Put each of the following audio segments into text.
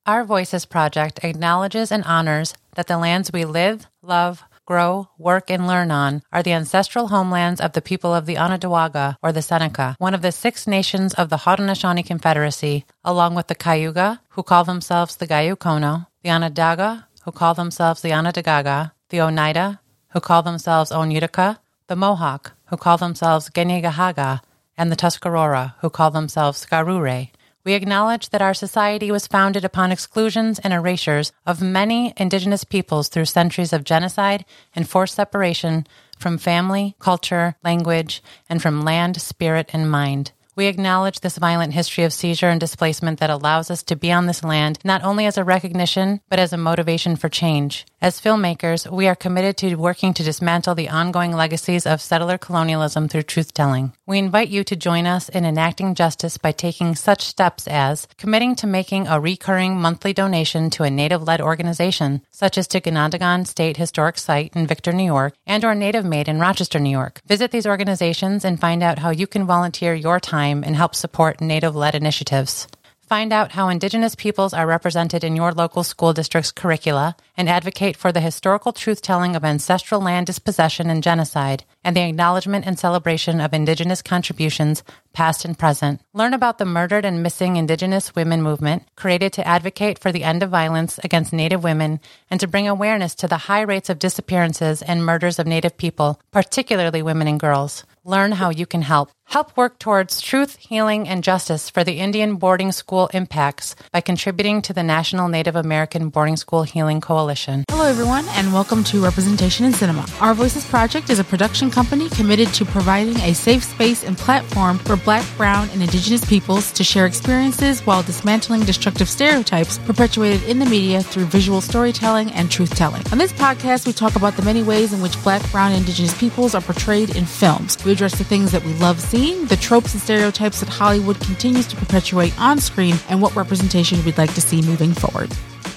Our Voices Project acknowledges and honors that the lands we live, love, grow, work, and learn on are the ancestral homelands of the people of the Onondaga, or the Seneca, one of the 6 nations of the Haudenosaunee Confederacy, along with the Cayuga, who call themselves the Gayukono, the Onondaga, who call themselves the Onondaga, the Oneida, who call themselves Onyutica, the Mohawk, who call themselves Gennegahaga, and the Tuscarora, who call themselves Garure. We acknowledge that our society was founded upon exclusions and erasures of many indigenous peoples through centuries of genocide and forced separation from family, culture, language, and from land, spirit, and mind. We acknowledge this violent history of seizure and displacement that allows us to be on this land not only as a recognition, but as a motivation for change. As filmmakers, we are committed to working to dismantle the ongoing legacies of settler colonialism through truth-telling. We invite you to join us in enacting justice by taking such steps as committing to making a recurring monthly donation to a Native-led organization, such as to Ganondagan State Historic Site in Victor, New York, and or Native Made in Rochester, New York. Visit these organizations and find out how you can volunteer your time and help support Native-led initiatives. Find out how Indigenous peoples are represented in your local school district's curricula and advocate for the historical truth-telling of ancestral land dispossession and genocide and the acknowledgement and celebration of Indigenous contributions, past and present. Learn about the Murdered and Missing Indigenous Women movement, created to advocate for the end of violence against Native women and to bring awareness to the high rates of disappearances and murders of Native people, particularly women and girls. Learn how you can help. Help work towards truth, healing, and justice for the Indian boarding school impacts by contributing to the National Native American Boarding School Healing Coalition. Hello, everyone, and welcome to Representation in Cinema. Our Voices Project is a production company committed to providing a safe space and platform for Black, Brown, and Indigenous peoples to share experiences while dismantling destructive stereotypes perpetuated in the media through visual storytelling and truth-telling. On this podcast, we talk about the many ways in which Black, Brown, and Indigenous peoples are portrayed in films. We address the things that we love seeing, the tropes and stereotypes that Hollywood continues to perpetuate on screen, and what representation we'd like to see moving forward.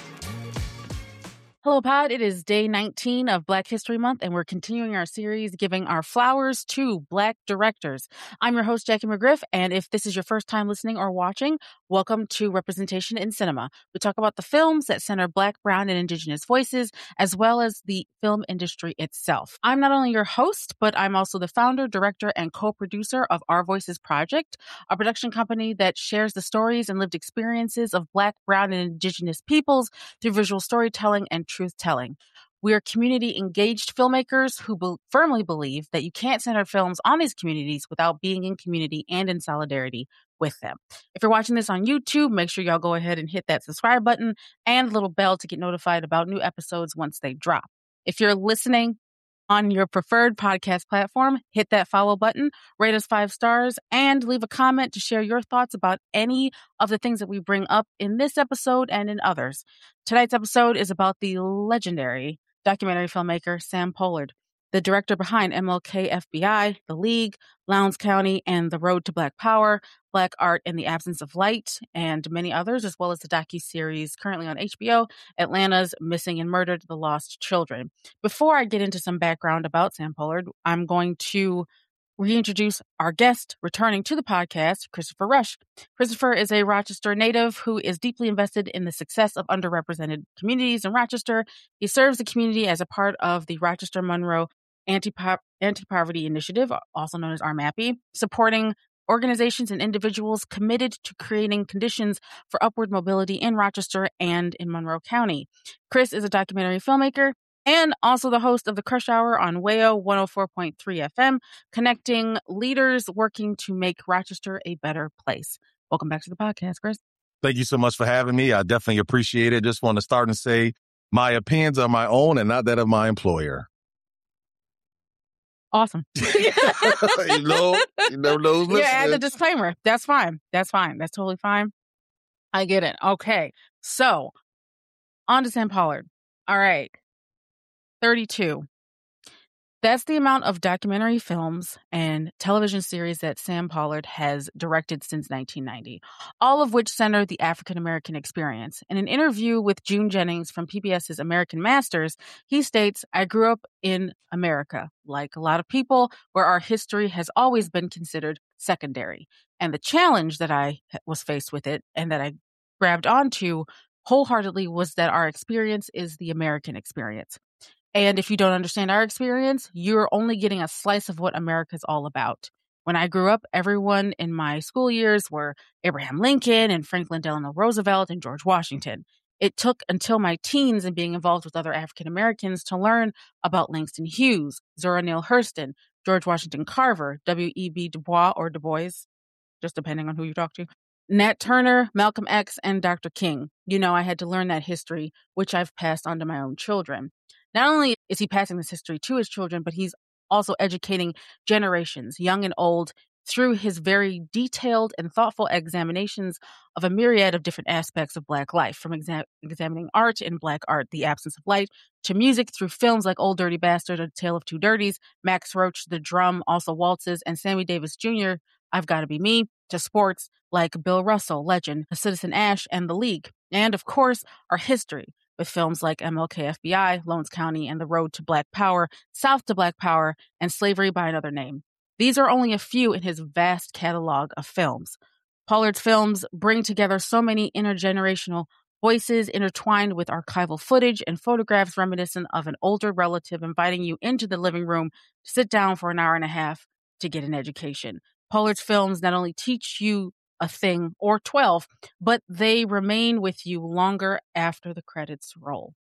Hello, Pod. It is day 19 of Black History Month, and we're continuing our series giving our flowers to Black directors. I'm your host, Jackie McGriff, and if this is your first time listening or watching, welcome to Representation in Cinema. We talk about the films that center Black, Brown, and Indigenous voices, as well as the film industry itself. I'm not only your host, but I'm also the founder, director, and co-producer of Our Voices Project, a production company that shares the stories and lived experiences of Black, Brown, and Indigenous peoples through visual storytelling and truth-telling. We are community-engaged filmmakers who firmly believe that you can't center films on these communities without being in community and in solidarity with them. If you're watching this on YouTube, make sure y'all go ahead and hit that subscribe button and the little bell to get notified about new episodes once they drop. If you're listening on your preferred podcast platform, hit that follow button, rate us 5 stars, and leave a comment to share your thoughts about any of the things that we bring up in this episode and in others. Tonight's episode is about the legendary documentary filmmaker Sam Pollard, the director behind MLK FBI, The League, Lowndes County, and The Road to Black Power, Black Art in the Absence of Light, and many others, as well as the docuseries currently on HBO, Atlanta's Missing and Murdered: The Lost Children. Before I get into some background about Sam Pollard, I'm going to reintroduce our guest returning to the podcast, Christopher Rush. Christopher is a Rochester native who is deeply invested in the success of underrepresented communities in Rochester. He serves the community as a part of the Rochester Monroe Anti-Poverty Initiative, also known as RMAPI, supporting organizations and individuals committed to creating conditions for upward mobility in Rochester and in Monroe County. Chris is a documentary filmmaker and also the host of the Crush Hour on WAYO 104.3 FM, connecting leaders working to make Rochester a better place. Welcome back to the podcast, Chris. Thank you so much for having me. I definitely appreciate it. Just want to start and say my opinions are my own and not that of my employer. Awesome. you know those listeners. Yeah, add the disclaimer. That's fine. That's totally fine. I get it. Okay. So, on to Sam Pollard. All right. 32. That's the amount of documentary films and television series that Sam Pollard has directed since 1990, all of which center the African-American experience. In an interview with June Jennings from PBS's American Masters, he states, "I grew up in America, like a lot of people, where our history has always been considered secondary. And the challenge that I was faced with it and that I grabbed onto wholeheartedly was that our experience is the American experience. And if you don't understand our experience, you're only getting a slice of what America's all about. When I grew up, everyone in my school years were Abraham Lincoln and Franklin Delano Roosevelt and George Washington. It took until my teens and being involved with other African Americans to learn about Langston Hughes, Zora Neale Hurston, George Washington Carver, W.E.B. Du Bois or Du Bois, just depending on who you talk to, Nat Turner, Malcolm X, and Dr. King. You know, I had to learn that history, which I've passed on to my own children. Not only is he passing this history to his children, but he's also educating generations, young and old, through his very detailed and thoughtful examinations of a myriad of different aspects of Black life, from examining art in Black art, The Absence of Light, to music through films like Old Dirty Bastard, A Tale of Two Dirties, Max Roach, The Drum, Also Waltzes, and Sammy Davis Jr., I've Gotta Be Me, to sports like Bill Russell, Legend, Citizen Ash, and The League. And of course, our history, with films like MLK FBI, Lowndes County, and The Road to Black Power, South to Black Power, and Slavery by Another Name. These are only a few in his vast catalog of films. Pollard's films bring together so many intergenerational voices intertwined with archival footage and photographs reminiscent of an older relative inviting you into the living room to sit down for an hour and a half to get an education. Pollard's films not only teach you a thing or 12, but they remain with you longer after the credits roll.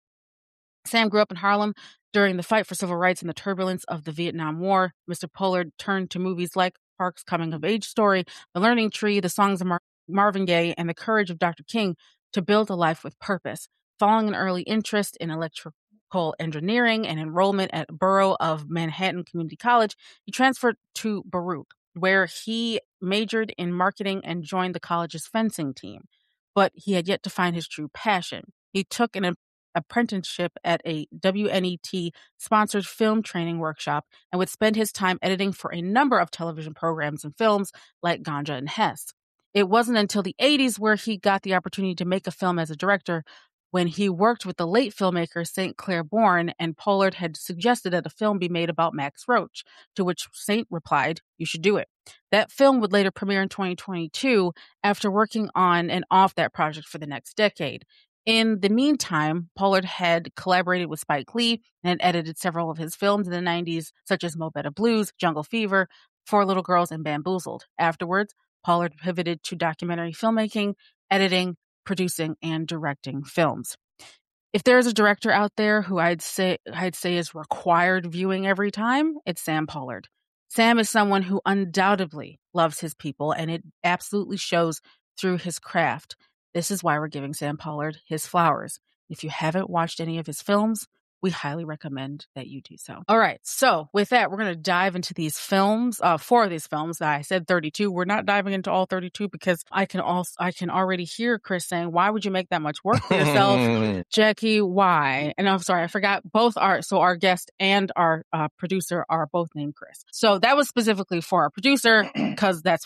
Sam grew up in Harlem during the fight for civil rights and the turbulence of the Vietnam War. Mr. Pollard turned to movies like Park's coming-of-age story, The Learning Tree, The Songs of Marvin Gaye, and The Courage of Dr. King to build a life with purpose. Following an early interest in electrical engineering and enrollment at Borough of Manhattan Community College, he transferred to Baruch, where he majored in marketing and joined the college's fencing team. But he had yet to find his true passion. He took an apprenticeship at a WNET-sponsored film training workshop and would spend his time editing for a number of television programs and films like Ganja and Hess. It wasn't until the 80s where he got the opportunity to make a film as a director, when he worked with the late filmmaker St. Clair Bourne, and Pollard had suggested that a film be made about Max Roach, to which St. replied, "You should do it." That film would later premiere in 2022 after working on and off that project for the next decade. In the meantime, Pollard had collaborated with Spike Lee and had edited several of his films in the 90s, such as Mo Better Blues, Jungle Fever, Four Little Girls, and Bamboozled. Afterwards, Pollard pivoted to documentary filmmaking, editing, producing, and directing films. If there's a director out there who I'd say is required viewing every time, it's Sam Pollard. Sam is someone who undoubtedly loves his people, and it absolutely shows through his craft. This is why we're giving Sam Pollard his flowers. If you haven't watched any of his films, we highly recommend that you do so. All right. So with that, we're going to dive into these films, 4 of these films. I said 32. We're not diving into all 32 because I can already hear Chris saying, why would you make that much work for yourself? Jackie, why? And I'm sorry, I forgot our guest and our producer are both named Chris. So that was specifically for our producer because that's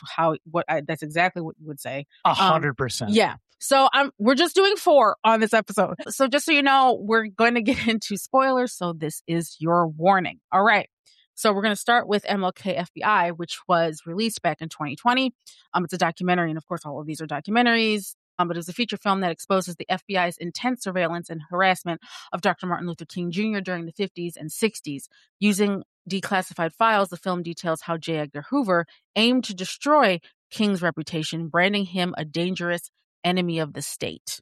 exactly what you would say. 100%. Yeah. So we're just doing 4 on this episode. So just so you know, we're going to get into spoilers. So this is your warning. All right. So we're going to start with MLK FBI, which was released back in 2020. It's a documentary. And of course, all of these are documentaries. But it's a feature film that exposes the FBI's intense surveillance and harassment of Dr. Martin Luther King Jr. during the 50s and 60s. Using declassified files, the film details how J. Edgar Hoover aimed to destroy King's reputation, branding him a dangerous enemy of the state.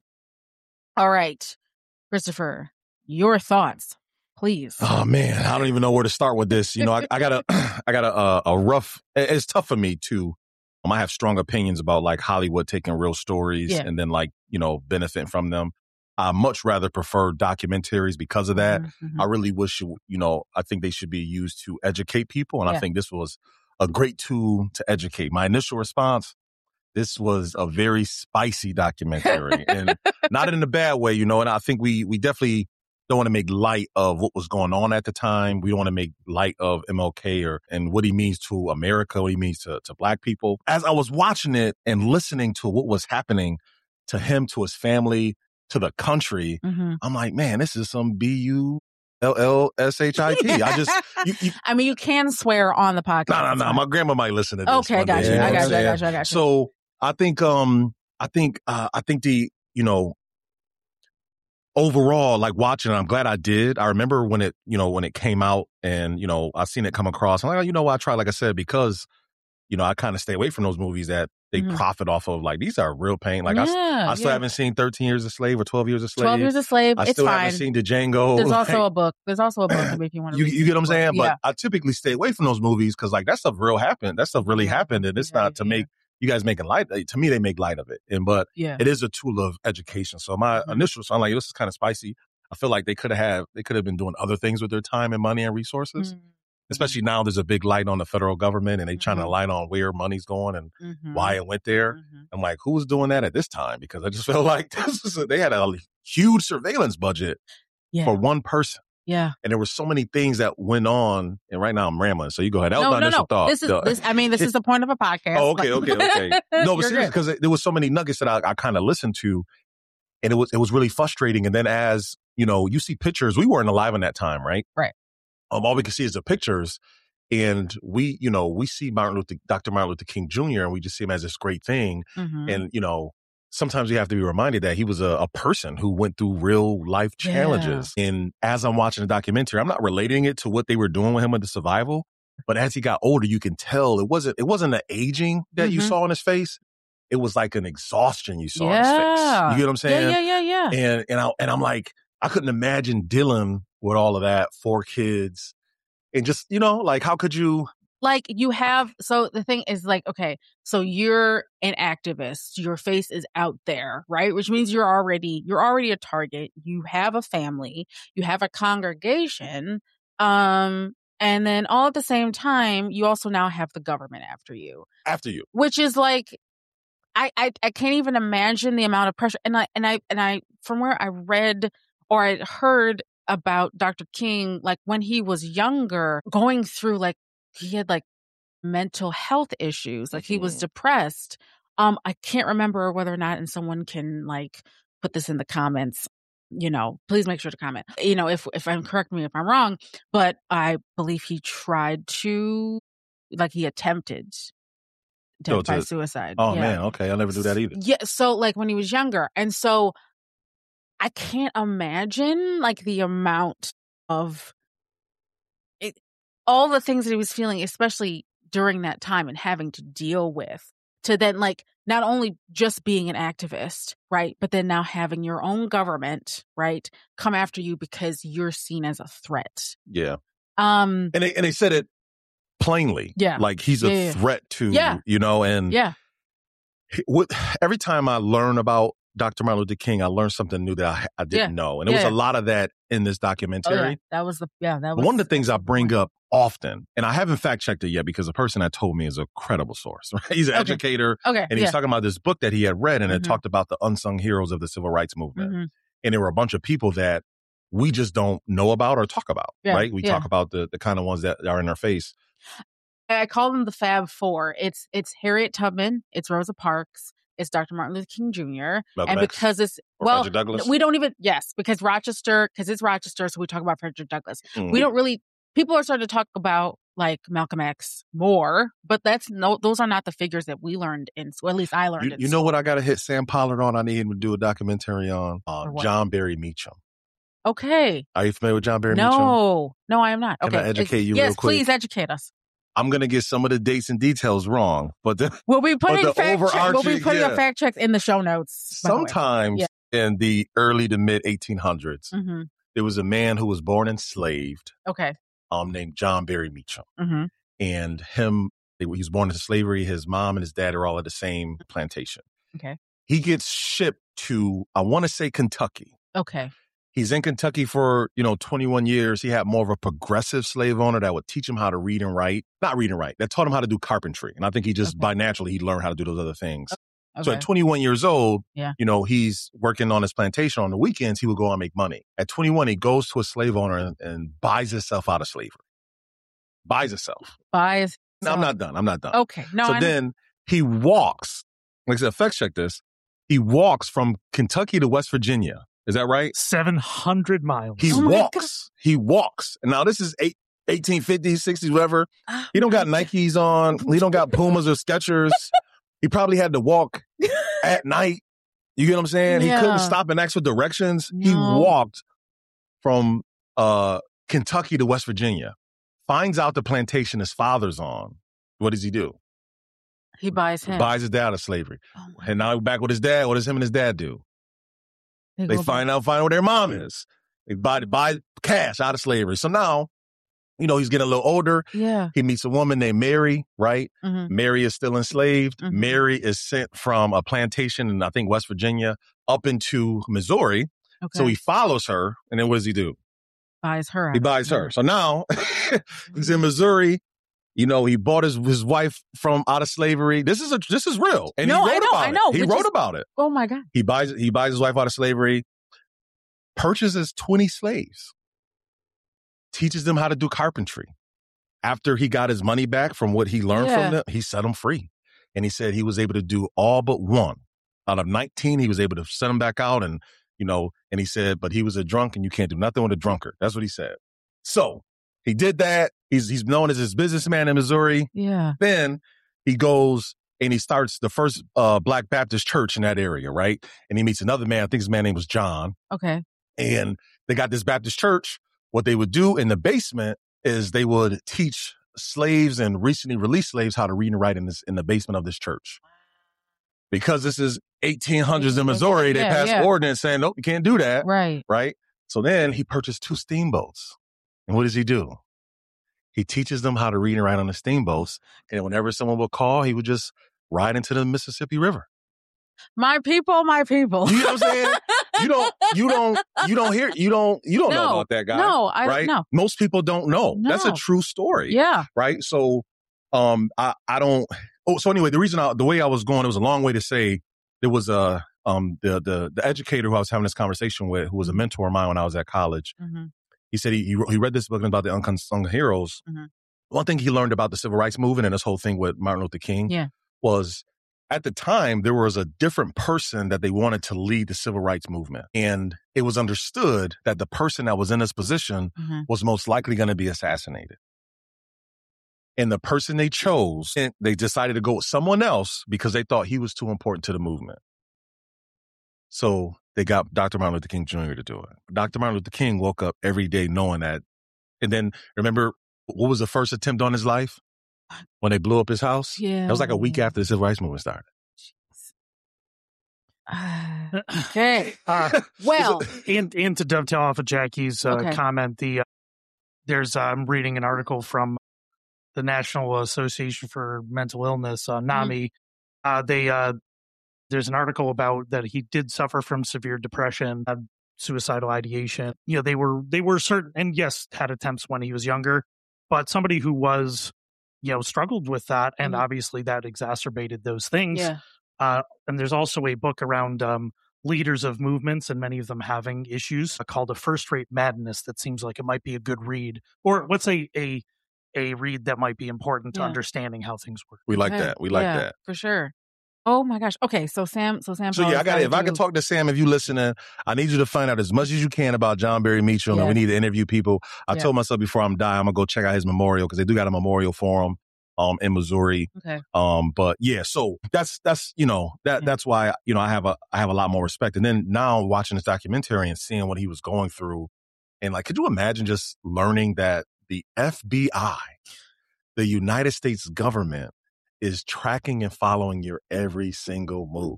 All right, Christopher, your thoughts, please. Oh man, I don't even know where to start with this. You know, I got a rough. It's tough for me too. I have strong opinions about like Hollywood taking real stories and then benefiting from them. I much rather prefer documentaries because of that. Mm-hmm. I really wish, I think they should be used to educate people. And I think this was a great tool to educate. My initial response, this was a very spicy documentary and not in a bad way, and I think we definitely don't want to make light of what was going on at the time. We don't want to make light of MLK and what he means to America, what he means to Black people. As I was watching it and listening to what was happening to him, to his family, to the country, I'm like, man, this is some BULLSHIT. I mean, you can swear on the podcast. No. My grandma might listen to this. Okay, got you. I got you. So I think the, overall, like watching it, I'm glad I did. I remember when it came out and, I seen it come across. I'm like, I tried, like I said, because, I kind of stay away from those movies that they profit off of. Like, these are real pain. Like, I still haven't seen 13 Years a Slave or 12 Years a Slave. 12 Years a Slave. I still haven't seen Django. There's also a book. There's also a book if you want to read. You get what I'm saying? But I typically stay away from those movies because, like, that stuff happened. That stuff really happened. And it's not to make you guys making light. To me, they make light of it. But it is a tool of education. So my initial, so I'm like, this is kind of spicy. I feel like they could have been doing other things with their time and money and resources. Especially now there's a big light on the federal government and they trying to light on where money's going and why it went there. I'm like, who was doing that at this time? Because I just felt like they had a huge surveillance budget for one person. Yeah. And there were so many things that went on. And right now I'm rambling. So you go ahead. That was my initial thought. This is the point of a podcast. Oh, okay. No, but seriously, because there was so many nuggets that I kind of listened to. And it was really frustrating. And then as, you see pictures, we weren't alive in that time, right? Right. All we can see is the pictures, and we see Dr. Martin Luther King Jr., and we just see him as this great thing. And, sometimes we have to be reminded that he was a person who went through real life challenges. And as I'm watching the documentary, I'm not relating it to what they were doing with him with the survival, but as he got older, you can tell it wasn't the aging that you saw in his face. It was like an exhaustion you saw in his face. You get what I'm saying? Yeah. And I'm like, I couldn't imagine dealing with all of that, 4 kids, and just, like, how could you? Like, so the thing is, like, okay, so you're an activist, your face is out there, right? Which means you're already a target. You have a family, you have a congregation, and then all at the same time, you also now have the government after you, which is like, I can't even imagine the amount of pressure. And I from where I read or I heard about Dr. King, like when he was younger, going through, like, he had like mental health issues, like he was depressed. I can't remember whether or not, and someone can like put this in the comments, please make sure to comment, if I'm, correct me if I'm wrong, but I believe he tried to, like, he attempted death by suicide. Oh man. Okay. I'll never do that either. Yeah. So like when he was younger. And so I can't imagine like the amount of it, all the things that he was feeling, especially during that time and having to deal with, to then like not only just being an activist, right, but then now having your own government, right, come after you because you're seen as a threat. Yeah. And they said it plainly. Yeah. Like he's a threat to, and every time I learn about Dr. Martin Luther King, I learned something new that I didn't know. And there was a lot of that in this documentary. Oh, yeah. That was one of the things I bring up often, and I haven't fact checked it yet because the person that told me is a credible source, right? He's an educator. Okay. And he's talking about this book that he had read, and it talked about the unsung heroes of the civil rights movement. And there were a bunch of people that we just don't know about or talk about, right? We talk about the kind of ones that are in our face. I call them the Fab Four. It's Harriet Tubman, it's Rosa Parks, it's Dr. Martin Luther King Jr. Malcolm and X. because it's, Frederick Douglass. We don't even, because it's Rochester, so we talk about Frederick Douglass. We don't really, people are starting to talk about like Malcolm X more, but those are not the figures that we learned at least I learned. You know what I got to hit Sam Pollard on? I need him to do a documentary on John Barry Meacham. Okay. Are you familiar with John Barry Meacham? No, I am not. Okay. Can I educate you real quick? Yes, please educate us. I'm going to get some of the dates and details wrong, but we'll be putting a fact check in the show notes. Sometimes in the early to mid 1800s, there was a man who was born enslaved. Okay. Named John Barry Meacham. And he was born into slavery. His mom and his dad are all at the same plantation. Okay. He gets shipped to, I want to say, Kentucky. Okay. He's in Kentucky for, 21 years. He had more of a progressive slave owner that would teach him how to read and write. Not read and write. That taught him how to do carpentry. And I think he just, by naturally, he learned how to do those other things. Okay. So at 21 years old, he's working on his plantation. On the weekends, he would go out and make money. At 21, he goes to a slave owner and buys himself out of slavery. Buys himself. No, I'm not done. Okay. No, then he walks, like I said, fact check this. He walks from Kentucky to West Virginia. Is that right? 700 miles. He walks. And now this is 1850s, 60s, whatever. He don't got Nikes on. He don't got Pumas or Skechers. He probably had to walk at night. You get what I'm saying? Yeah. He couldn't stop and ask for directions. No. He walked from Kentucky to West Virginia, finds out the plantation his father's on. What does he do? He buys him. Buys his dad out of slavery. And now back with his dad. What does him and his dad do? They find out where their mom is. They buy cash out of slavery. So now, he's getting a little older. Yeah. He meets a woman named Mary, right? Mm-hmm. Mary is still enslaved. Mm-hmm. Mary is sent from a plantation in, I think, West Virginia up into Missouri. Okay. So he follows her. And then what does he do? Buys her. He buys her. So now he's in Missouri. He bought his wife from out of slavery. This is real. And he wrote about it. He wrote about it. Oh my God. He buys his wife out of slavery, purchases 20 slaves, teaches them how to do carpentry. After he got his money back from what he learned from them, he set them free. And he said he was able to do all but one. Out of 19, he was able to send them back out. And, and he said, but he was a drunk and you can't do nothing with a drunkard. That's what he said. So he did that. He's known as his businessman in Missouri. Yeah. Then he goes and he starts the first Black Baptist church in that area, right? And he meets another man. I think his man's name was John. Okay. And they got this Baptist church. What they would do in the basement is they would teach slaves and recently released slaves how to read and write in the basement of this church. Because this is 1800s in Missouri, they passed ordinance saying, nope, you can't do that. Right. Right? So then he purchased 2 steamboats. And what does he do? He teaches them how to read and write on the steamboats. And whenever someone would call, he would just ride into the Mississippi River. My people, my people. You know what I'm saying? You don't know about that guy. No, right? No. Most people don't know. No. That's a true story. Yeah. Right. So, I don't. Oh, so anyway, the way I was going, it was a long way to say there was the educator who I was having this conversation with, who was a mentor of mine when I was at college. Mm-hmm. He said he read this book about the unsung heroes. Mm-hmm. One thing he learned about the civil rights movement and this whole thing with Martin Luther King was at the time there was a different person that they wanted to lead the civil rights movement. And it was understood that the person that was in this position was most likely going to be assassinated. And the person they chose, they decided to go with someone else because they thought he was too important to the movement. So they got Dr. Martin Luther King Jr. to do it. Dr. Martin Luther King woke up every day knowing that. And then remember, what was the first attempt on his life? When they blew up his house? Yeah. That was like a week after the civil rights movement started. Okay. Well. And to dovetail off of Jackie's comment, I'm reading an article from the National Association for Mental Illness, NAMI. There's an article about that he did suffer from severe depression, suicidal ideation. They were certain, and yes, had attempts when he was younger, but somebody who was, struggled with that, and obviously that exacerbated those things. Yeah. And there's also a book around leaders of movements, and many of them having issues, called A First-Rate Madness, that seems like it might be a good read, or let's say a read that might be important to understanding how things work. We like that. We like that. For sure. Oh my gosh. Okay. So Sam. So yeah, if I could talk to Sam, if you listening, I need you to find out as much as you can about John Berry Meacham, and we need to interview people. I told myself before I'm dying, I'm gonna go check out his memorial because they do got a memorial for him in Missouri. Okay. But yeah, so that's why, I have a lot more respect. And then now watching this documentary and seeing what he was going through, and like, could you imagine just learning that the FBI, the United States government, is tracking and following your every single move.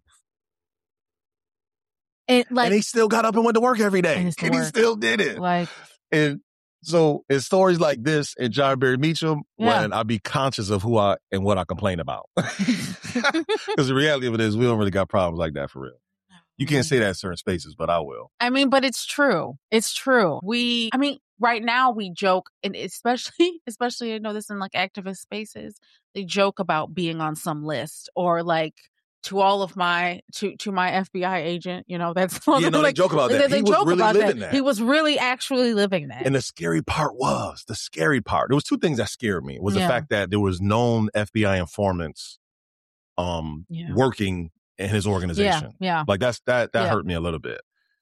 And he still got up and went to work every day. And he still did it. And so it's stories like this and John Berry Meacham when I be conscious of who I and what I complain about. Because the reality of it is we don't really got problems like that for real. You can't say that in certain spaces, but I will. But it's true. It's true. Right now we joke, and especially I know this in like activist spaces, they joke about being on some list, or like to all of my to my FBI agent, that's they joke about that. He was really living that. He was really actually living that. And the scary part, there was 2 things that scared me. Was the fact that there was known FBI informants working in his organization. Yeah. Like that hurt me a little bit.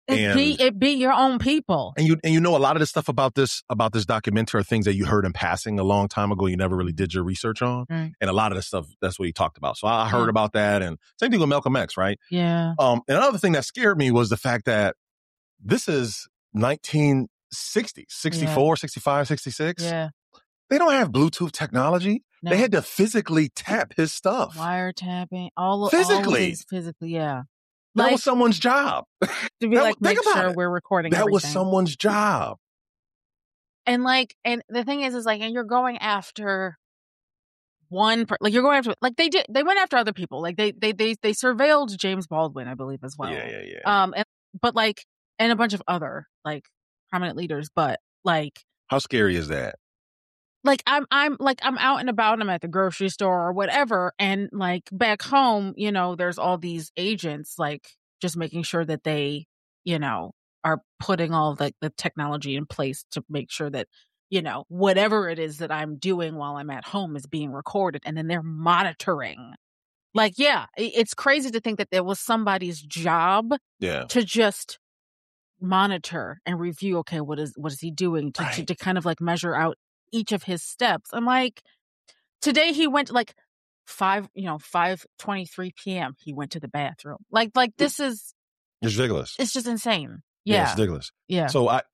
It be your own people. And you know, a lot of the stuff about this documentary are things that you heard in passing a long time ago. You never really did your research on. Right. And a lot of the stuff, that's what he talked about. So I heard about that. And same thing with Malcolm X, right? Yeah. And another thing that scared me was the fact that this is 1960, 64, 65, 66. Yeah. They don't have Bluetooth technology. No. They had to physically tap his stuff. Wiretapping. Physically, yeah. That was someone's job. To be make sure we're recording That everything. was someone's job. And the thing is and you're going after you're going after, they went after other people. Like they surveilled James Baldwin, I believe, as well. Yeah. And a bunch of other, prominent leaders. But, how scary is that? I'm out and about, I'm at the grocery store or whatever. And back home, there's all these agents, just making sure that they, are putting all the technology in place to make sure that, whatever it is that I'm doing while I'm at home is being recorded. And then they're monitoring. It's crazy to think that there was somebody's job to just monitor and review. Okay, what is he doing to kind of measure out each of his steps. I'm today he went 5:23 p.m. He went to the bathroom. This is, it's ridiculous. It's just insane. Yeah, it's ridiculous. Yeah. So I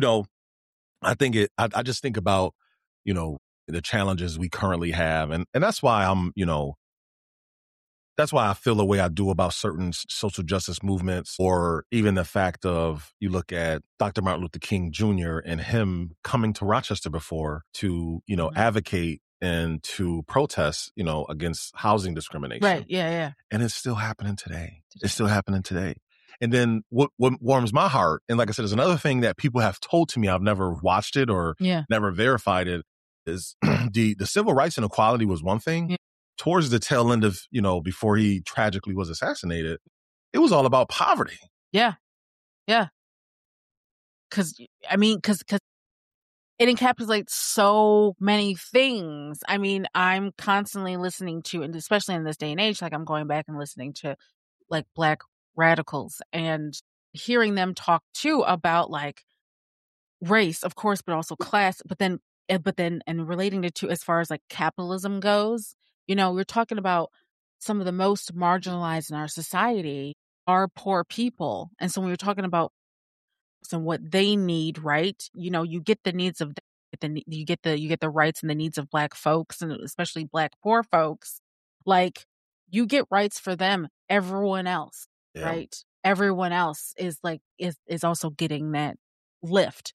just think about, the challenges we currently have. And that's why that's why I feel the way I do about certain social justice movements, or even the fact of, you look at Dr. Martin Luther King Jr. and him coming to Rochester before to, advocate and to protest, against housing discrimination. Right. Yeah. And it's still happening today. And then what warms my heart, and like I said, there's another thing that people have told to me, I've never watched it or never verified it, is the civil rights and equality was one thing. Yeah. Towards the tail end of, before he tragically was assassinated, it was all about poverty. Yeah. Yeah. Because it encapsulates so many things. I'm constantly listening to, and especially in this day and age, I'm going back and listening to Black radicals and hearing them talk too about race, of course, but also class, but then and relating it to as far as capitalism goes. We're talking about some of the most marginalized in our society are poor people. And so when you're talking about what they need, right? You get the needs of you get the rights and the needs of Black folks, and especially Black poor folks. You get rights for them. Everyone else, right? Everyone else is also getting that lift.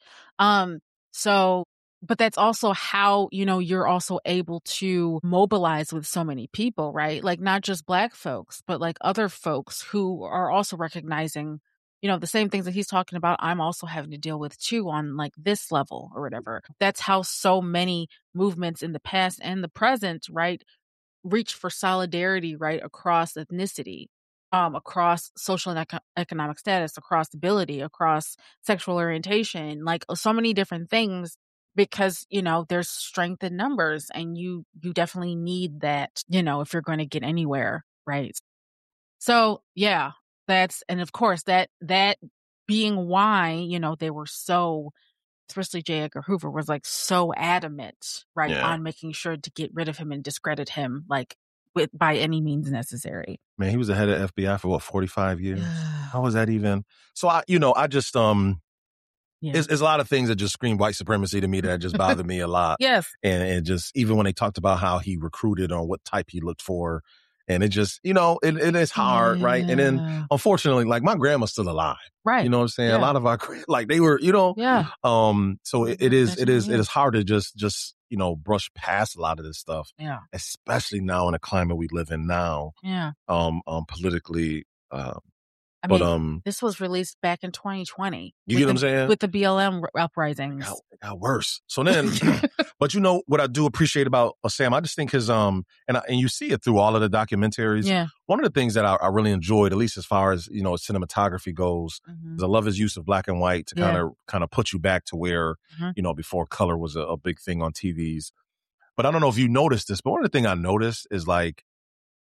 But that's also how, you're also able to mobilize with so many people, right? Not just Black folks, but other folks who are also recognizing, the same things that he's talking about, I'm also having to deal with too on this level or whatever. That's how so many movements in the past and the present, right, reach for solidarity, right, across ethnicity, across social and economic status, across ability, across sexual orientation, so many different things. Because, there's strength in numbers, and you definitely need that, if you're going to get anywhere, right? So, yeah, and of course, that being why, they were so, especially J. Edgar Hoover was so adamant, right, on making sure to get rid of him and discredit him, by any means necessary. Man, he was the head of FBI for 45 years? How was that even? So, I just, It's a lot of things that just scream white supremacy to me that just bother me a lot. Yes. And just, even when they talked about how he recruited or what type he looked for, and it just, it is hard, right? And then, unfortunately, my grandma's still alive. Right. You know what I'm saying? Yeah. A lot of our, they were, so it is hard to just, brush past a lot of this stuff. Yeah. Especially now in the climate we live in now. Yeah. Politically, this was released back in 2020. You get what I'm saying? With the BLM uprisings. It got worse. So then, but what I do appreciate about Sam, I just think his, and you see it through all of the documentaries. Yeah. One of the things that I really enjoyed, at least as far as, cinematography goes, is I love his use of black and white to kind of put you back to where, before color was a big thing on TVs. But I don't know if you noticed this, but one of the things I noticed is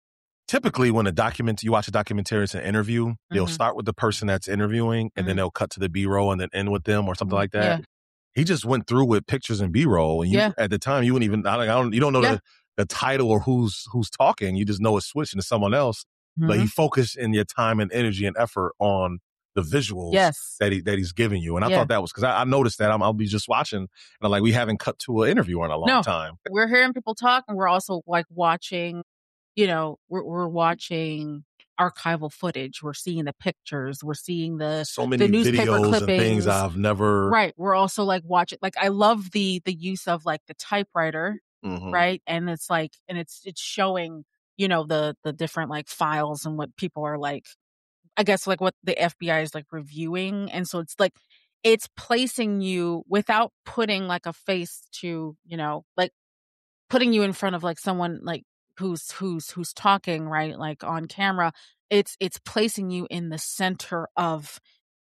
typically when you watch a documentary, it's an interview. They'll start with the person that's interviewing, and then they'll cut to the B-roll and then end with them or something like that. Yeah. He just went through with pictures and B-roll, and at the time you wouldn't even you don't know the title or who's talking. You just know it's switching to someone else. But he focused in your time and energy and effort on the visuals that he's giving you. And I thought that was, because I noticed that I'll be just watching and I'm like, we haven't cut to an interview in a long time. We're hearing people talk, and we're also like watching, we're watching archival footage. We're seeing the pictures. We're seeing so many newspaper videos clippings. And things I've never. Right. We're also like watching, like, I love the use of like the typewriter, right? And it's like, and it's showing, the different like files and what people are like, I guess like what the FBI is like reviewing. And so it's like, it's placing you without putting like a face to, like putting you in front of like someone like who's talking, right? Like on camera. It's placing you in the center of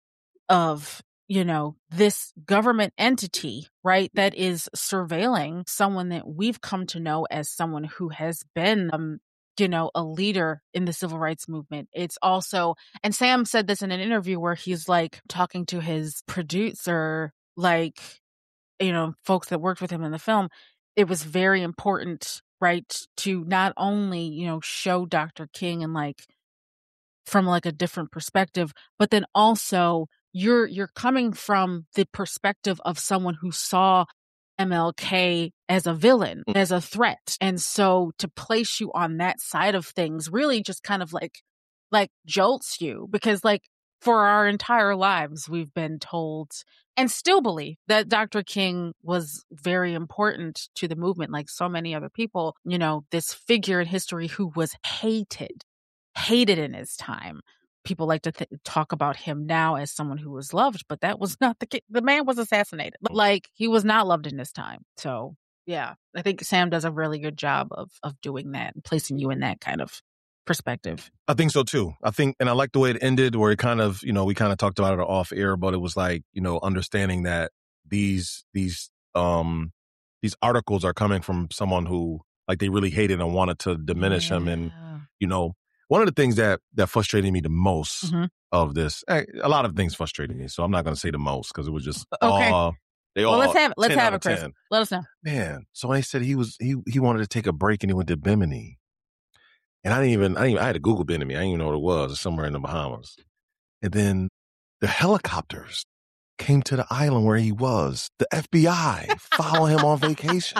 this government entity, right? That is surveilling someone that we've come to know as someone who has been a leader in the civil rights movement. It's also, and Sam said this in an interview where he's like talking to his producer, like, folks that worked with him in the film. It was very important, right, to not only, show Dr. King and like from like a different perspective, but then also you're coming from the perspective of someone who saw MLK as a villain, as a threat. And so to place you on that side of things really just kind of like jolts you, because like for our entire lives, we've been told and still believe that Dr. King was very important to the movement, like so many other people, this figure in history who was hated in his time. People like to talk about him now as someone who was loved, but that was not the case. The man was assassinated. Like, he was not loved in his time. So, yeah, I think Sam does a really good job of doing that and placing you in that kind of perspective. I think so too. And I like the way it ended, where it kind of, we kind of talked about it off air, but it was like, understanding that these articles are coming from someone who like they really hated and wanted to diminish him. And, one of the things that frustrated me the most of this, a lot of things frustrated me, so I'm not going to say the most because it was just okay. Let's have it, Chris. 10. Let us know. Man, so when they said he wanted to take a break and he went to Bimini, and I had to Google Bimini. I didn't even know what it was. It's somewhere in the Bahamas. And then the helicopters came to the island where he was. The FBI followed him on vacation.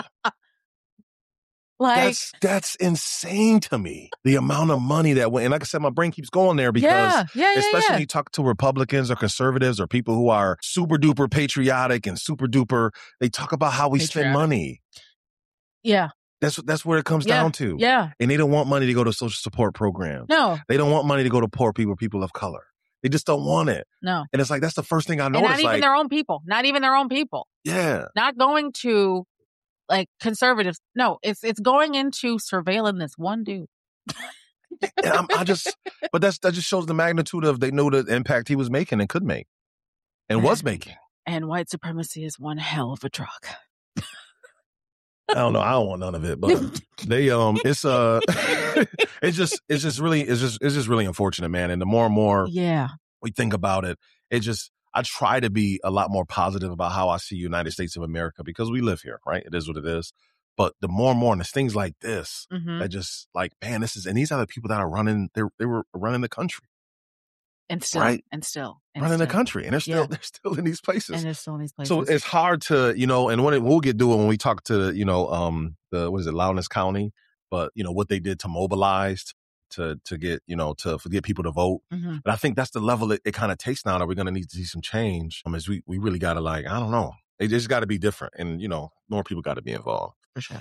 Like, that's insane to me. The amount of money that went, and like I said, my brain keeps going there because especially when you talk to Republicans or conservatives or people who are super duper patriotic and super duper, they talk about how we spend money. Yeah. That's where it comes down to. Yeah. And they don't want money to go to social support programs. No. They don't want money to go to poor people of color. They just don't want it. No. And it's like, that's the first thing I noticed. Not even their own people. Not even their own people. Yeah. Not going to like conservatives. No, it's going into surveilling this one dude. And that just shows the magnitude of, they knew the impact he was making and could make and was making. And white supremacy is one hell of a drug. I don't know. I don't want none of it, but they it's just really unfortunate, man. And the more and more we think about it, I try to be a lot more positive about how I see United States of America, because we live here, right? It is what it is. But the more and more, and it's things like this that just like, man, and these are the people that are running. They were running the country, and still, right? running the country, and they're still in these places. And they're still in these places. So it's hard to, and we'll get to it when we talk to, Loudon County, but what they did to mobilize to get, to get people to vote. But I think that's the level it kind of takes now, that we're going to need to see some change. As we really got to, like, I don't know. It just got to be different. And, more people got to be involved. For sure.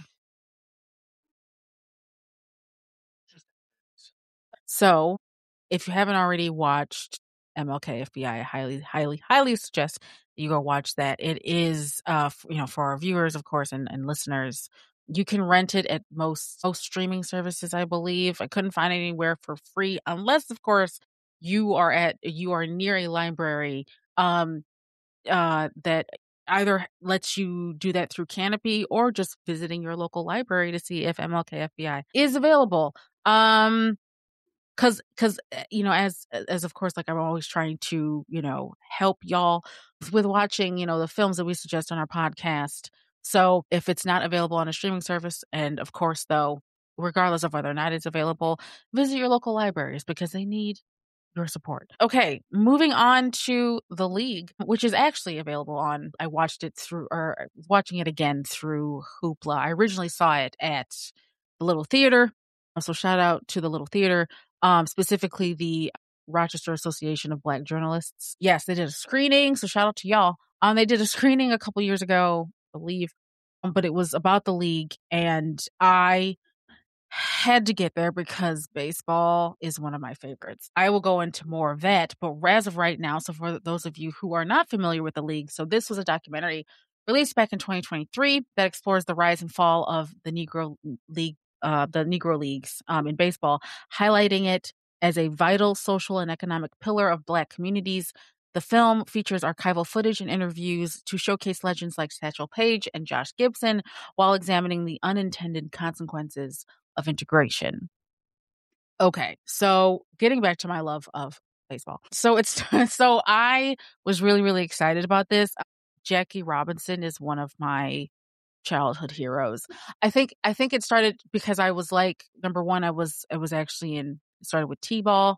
So if you haven't already watched MLK FBI, I highly, highly, highly suggest you go watch that. It is, for our viewers, of course, and listeners, you can rent it at most streaming services, I believe. I couldn't find it anywhere for free, unless, of course, you are near a library that either lets you do that through Canopy, or just visiting your local library to see if MLK FBI is available. Cause, as of course, like I'm always trying to, help y'all with watching, the films that we suggest on our podcast. So if it's not available on a streaming service, and of course, though, regardless of whether or not it's available, visit your local libraries because they need your support. Okay, moving on to The League, which is actually available on, I watched it through, or watching it again through Hoopla. I originally saw it at the Little Theater. So shout out to the Little Theater, specifically the Rochester Association of Black Journalists. Yes, they did a screening, so shout out to y'all. They did a screening a couple years ago, I believe, but it was about The League, and I had to get there because baseball is one of my favorites. I will go into more of that, but as of right now, so for those of you who are not familiar with The League, so this was a documentary released back in 2023 that explores the rise and fall of the Negro League, the Negro Leagues in baseball, highlighting it as a vital social and economic pillar of Black communities. The film features archival footage and interviews to showcase legends like Satchel Paige and Josh Gibson while examining the unintended consequences of integration. Okay, so getting back to my love of baseball. So I was really, really excited about this. Jackie Robinson is one of my childhood heroes. I think it started because I was like, number one, I was actually started with T-ball.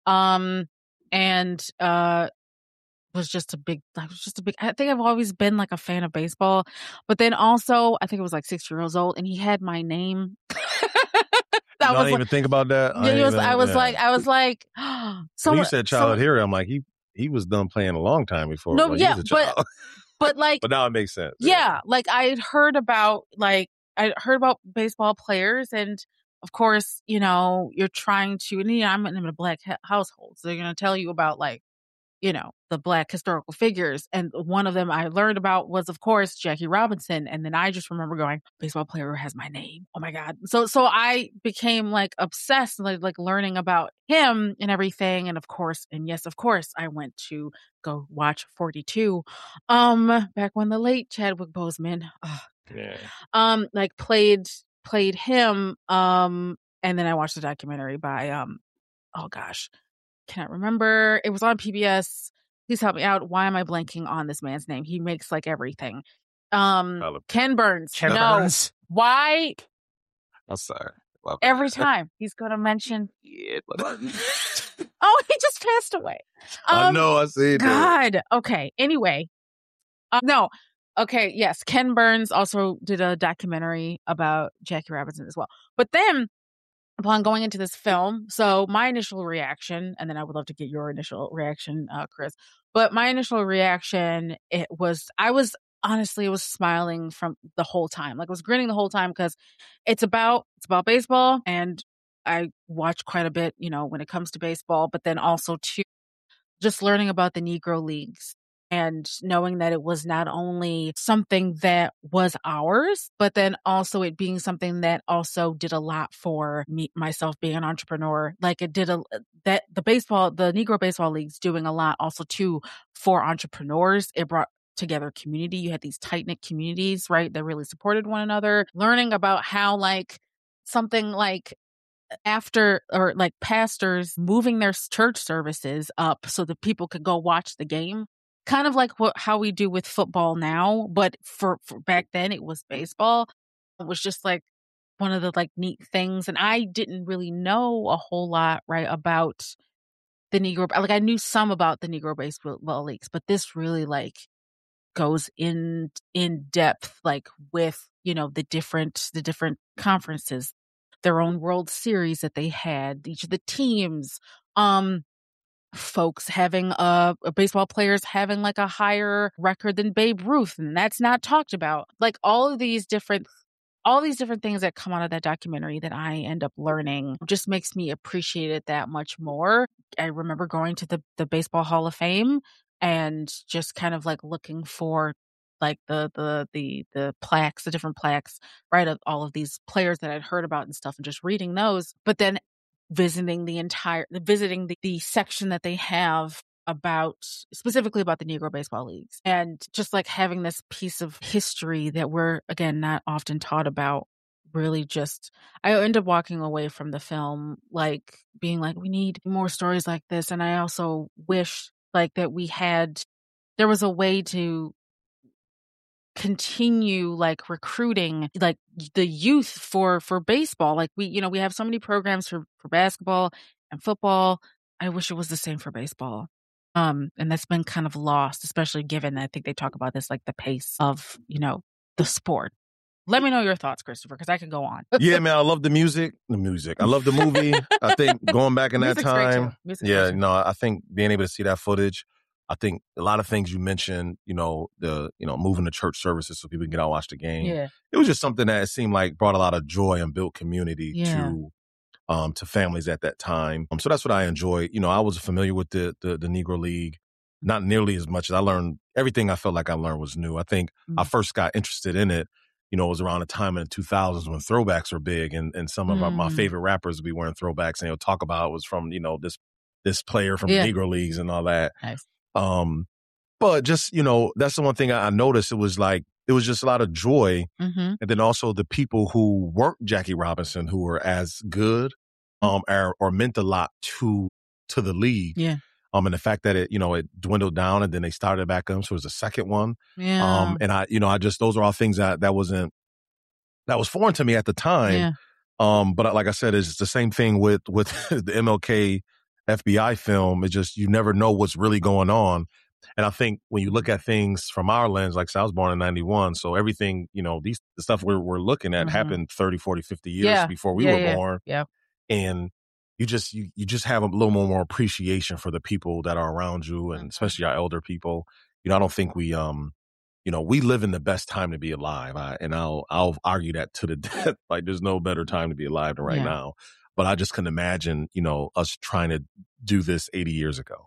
And was just a big, I think I've always been like a fan of baseball, but then also I think it was like 6 years old and he had my name. I didn't even think about that. I was like, so when you said childhood hero, I'm like, he was done playing a long time before. No, yeah, but like, but now it makes sense. Yeah, like I heard about baseball players, and of course, you're trying to, and I'm in a Black household, so they're going to tell you about the Black historical figures. And one of them I learned about was, of course, Jackie Robinson. And then I just remember going, baseball player who has my name. Oh my God. So I became like obsessed, like learning about him and everything. And of course, I went to go watch 42. Back when the late Chadwick Boseman, played him. And then I watched the documentary by, oh gosh, can't remember. It was on PBS. Please help me out. Why am I blanking on this man's name? He makes like everything. Ken Burns. Burns. Why? I'm sorry. Every time he's going to mention. Yeah. Oh, he just passed away. I know. I see. God. Okay. Anyway. No. Okay. Yes. Ken Burns also did a documentary about Jackie Robinson as well. But then, upon going into this film, so my initial reaction, and then I would love to get your initial reaction, Chris, but my initial reaction, I was smiling from the whole time. Like I was grinning the whole time because it's about baseball, and I watch quite a bit, when it comes to baseball, but then also too, just learning about the Negro Leagues. And knowing that it was not only something that was ours, but then also it being something that also did a lot for me, myself being an entrepreneur. Like it did the Negro Baseball Leagues doing a lot also too for entrepreneurs. It brought together community. You had these tight knit communities, right, that really supported one another. Learning about how like something like pastors moving their church services up so that people could go watch the game. Kind of like how we do with football now, but for back then it was baseball. It was just like one of the like neat things. And I didn't really know a whole lot, right, about the Negro. Like I knew some about the Negro Baseball Leagues, but this really like goes in depth, like with, the different conferences, their own World Series that they had, each of the teams, folks having baseball players having like a higher record than Babe Ruth, and that's not talked about. Like all these different things that come out of that documentary that I end up learning just makes me appreciate it that much more. I remember going to the Baseball Hall of Fame and just kind of like looking for like the plaques, the different plaques, right, of all of these players that I'd heard about and stuff, and just reading those. But then visiting the section that they have specifically about the Negro Baseball Leagues, and just like having this piece of history that we're, again, not often taught about really just, I end up walking away from the film, like being like, we need more stories like this. And I also wish like that there was a way to continue like recruiting like the youth for baseball. Like we have so many programs for basketball and football. I wish it was the same for baseball. And that's been kind of lost, especially given that I think they talk about this, like the pace of, the sport. Let me know your thoughts, Christopher, because I can go on. Yeah, man, I love the music. I love the movie. I think going back in that time, I think being able to see that footage, I think a lot of things you mentioned, moving to church services so people can get out and watch the game. Yeah. It was just something that it seemed like brought a lot of joy and built community to families at that time. So that's what I enjoy. I was familiar with the Negro League, not nearly as much as I learned. Everything I felt like I learned was new. I think I first got interested in it, it was around the time in the 2000s when throwbacks were big, and some of my favorite rappers would be wearing throwbacks, and they'll talk about it was from, this player from the Negro Leagues and all that. Nice. But just, that's the one thing I noticed. It was just a lot of joy. And then also the people who weren't Jackie Robinson, who were as good, or meant a lot to the league. Yeah. And the fact that it dwindled down and then they started back up. So it was the second one. Yeah. And I just, those are all things that was foreign to me at the time. Yeah. But like I said, it's the same thing with the MLK FBI film. It's just, you never know what's really going on. And I think when you look at things from our lens, like I was born in 91. So everything, the stuff we're looking at happened 30, 40, 50 years before we were born. Yeah. And you just have a little more appreciation for the people that are around you, and especially our elder people. I don't think we live in the best time to be alive. I'll argue that to the death. Like there's no better time to be alive than right now. But I just couldn't imagine, us trying to do this 80 years ago,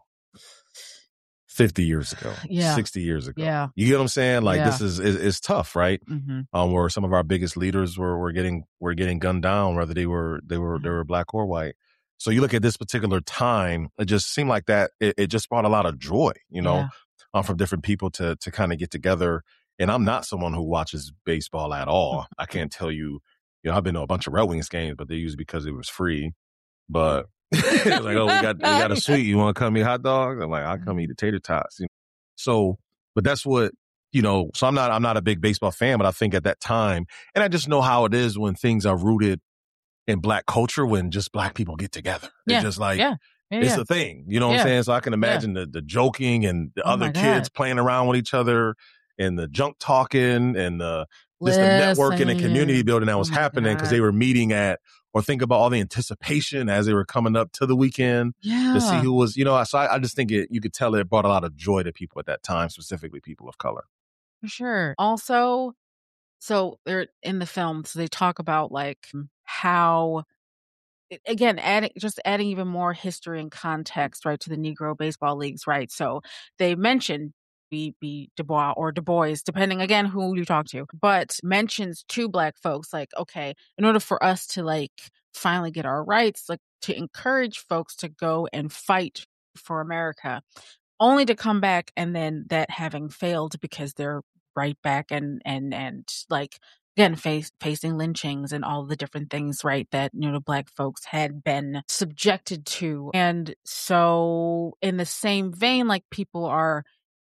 50 years ago, 60 years ago. Yeah. You get what I'm saying? Like this is tough, right? Where some of our biggest leaders were getting gunned down, whether they were black or white. So you look at this particular time, it just seemed like that it just brought a lot of joy, from different people to kind of get together. And I'm not someone who watches baseball at all. I can't tell you, I've been to a bunch of Red Wings games, but they usually because it was free. But it's like, oh, we got a suite. You want to come eat hot dogs? I'm like, I'll come eat the tater tots. So, but that's what, so I'm not a big baseball fan, but I think at that time, and I just know how it is when things are rooted in black culture, when just black people get together. It's just like, it's a thing. You know what I'm saying? So I can imagine the joking and the other kids playing around with each other and the junk talking and the networking and community building that was happening because they were meeting at, or think about all the anticipation as they were coming up to the weekend to see who was, so I just think you could tell it brought a lot of joy to people at that time, specifically people of color. For sure. Also, so they're in the film, so they talk about like how, again, adding even more history and context, right, to the Negro baseball leagues, right? So they mention B. Du Bois or Du Bois, depending again who you talk to, but mentions two black folks, like, okay, in order for us to like finally get our rights, like to encourage folks to go and fight for America, only to come back and then that having failed because they're right back and like again facing lynchings and all the different things, right, that black folks had been subjected to. And so in the same vein, like people are,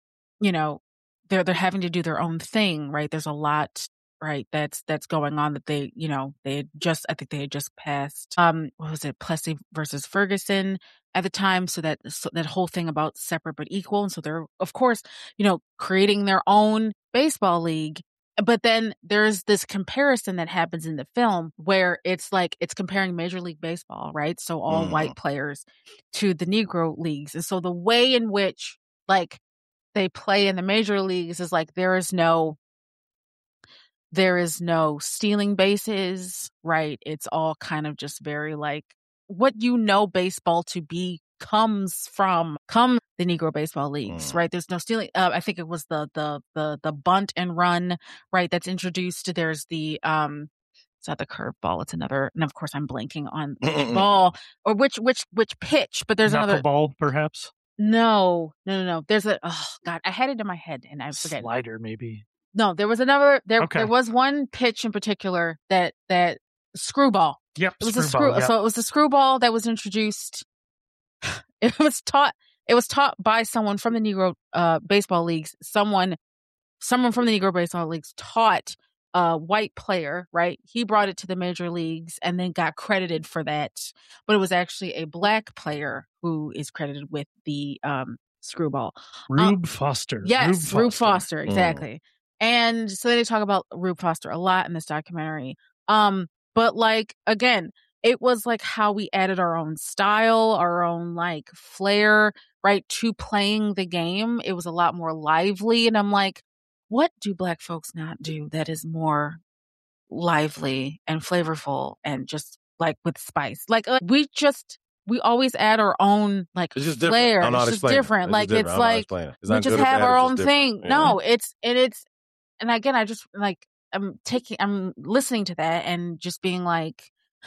they're having to do their own thing, right? There's a lot, right, that's going on that they, I think they had just passed, what was it, Plessy versus Ferguson at the time. So that whole thing about separate but equal. And so they're, of course, creating their own baseball league. But then there's this comparison that happens in the film where it's like, it's comparing Major League Baseball, right? So all white players to the Negro leagues. And so the way in which like they play in the major leagues is like, there is no stealing bases, right? It's all kind of just very like what baseball to be comes the Negro baseball leagues, right? There's no stealing. I think it was the bunt and run, right? That's introduced. There's the it's not the curve ball. It's another, and of course I'm blanking on which ball or which pitch. But there's another ball, perhaps. No. There's oh God, I had it in my head and I forget. Slider, maybe. No, there was another. There Okay. was one pitch in particular that screwball. Yep, It was screwball, yep. So it was the screwball that was introduced. It was taught by someone from the Negro baseball leagues. Someone from the Negro baseball leagues taught a white player, right? He brought it to the major leagues and then got credited for that. But it was actually a black player who is credited with the screwball. Rube Foster. Yes, Rube Foster, exactly. And so they talk about Rube Foster a lot in this documentary. But like, again, it was like how we added our own style, our own like flair, right, to playing the game. It was a lot more lively. And I'm like, what do Black folks not do that is more lively and flavorful and just like with spice? Like we always add our own like flair. It's just different. Like it's like we just have our own thing. No, and again, I just like I'm listening to that and just being like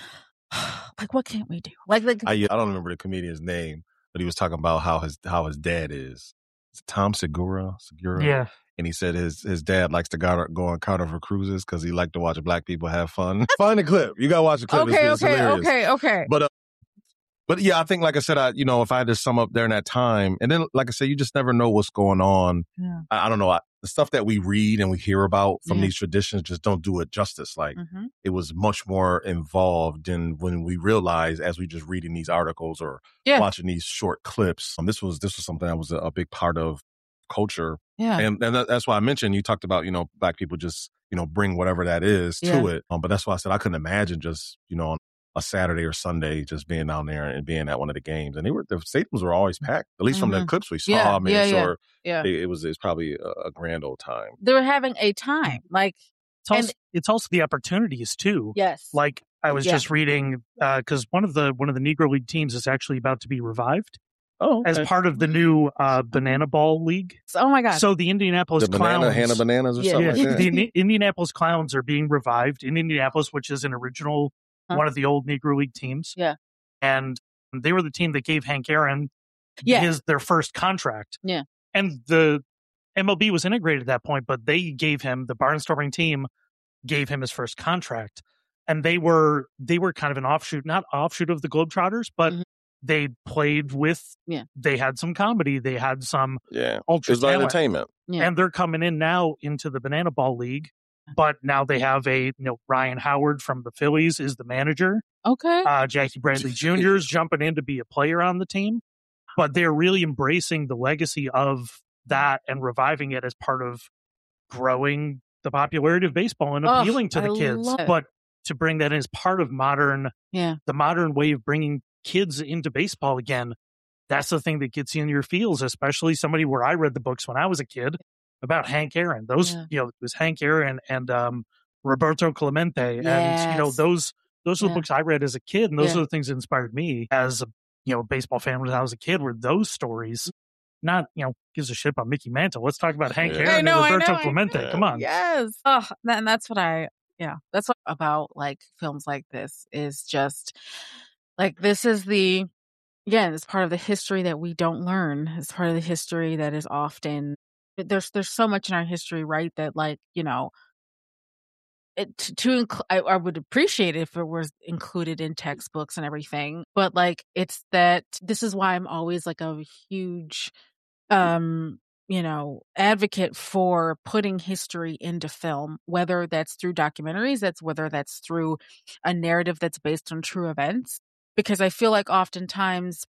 what can't we do? Like I don't remember the comedian's name, but he was talking about how his dad is. It's Tom Segura. Yeah. And he said his dad likes to go on Carnival cruises because he liked to watch black people have fun. Find the clip. You got to watch the clip. It's hilarious. Okay. But yeah, I think, like I said, if I had to sum up during that time, and then, like I said, you just never know what's going on. Yeah. I don't know. The stuff that we read and we hear about from these traditions just don't do it justice. Like it was much more involved than when we realized as we just reading these articles or watching these short clips. This was something that was a big part of culture. Yeah. And that's why I mentioned, you talked about, black people just, bring whatever that is to it. But that's why I said I couldn't imagine just, on a Saturday or Sunday, just being down there and being at one of the games. And the stadiums were always packed, at least from the clips we saw. It's probably a grand old time. They were having a time. Like, it's also the opportunities too. Yes. Like I was just reading, because one of the Negro League teams is actually about to be revived. Oh, okay. As part of the new Banana Ball League. Oh my God. So the Indianapolis Clowns. Hannah Bananas or something like that. The Indianapolis Clowns are being revived in Indianapolis, which is an original one of the old Negro League teams. Yeah. And they were the team that gave Hank Aaron their first contract. Yeah. And the MLB was integrated at that point, but they gave him, the Barnstorming team gave him his first contract. And they were kind of an not offshoot of the Globetrotters, but they played with, they had some comedy, they had some ultra talent. Entertainment. Yeah. And they're coming in now into the Banana Ball League, but now they have Ryan Howard from the Phillies is the manager. Okay. Jackie Bradley Jr. is jumping in to be a player on the team, but they're really embracing the legacy of that and reviving it as part of growing the popularity of baseball and appealing to the kids. But to bring that in as part of the modern way of bringing kids into baseball again, that's the thing that gets you in your feels, especially somebody where I read the books when I was a kid about Hank Aaron. Those, it was Hank Aaron and Roberto Clemente. Yes. And, those are the books I read as a kid. And those are the things that inspired me as a baseball fan when I was a kid, were those stories. Not, gives a shit about Mickey Mantle. Let's talk about Hank Aaron and Roberto Clemente. Come on. Yes. And that's what that's what about like films like this is just like, this is it's part of the history that we don't learn. It's part of the history that is often, there's so much in our history, right? That like, I would appreciate it if it was included in textbooks and everything, but like, it's that this is why I'm always like a huge, advocate for putting history into film, whether that's through documentaries, whether that's through a narrative that's based on true events, because I feel like oftentimes,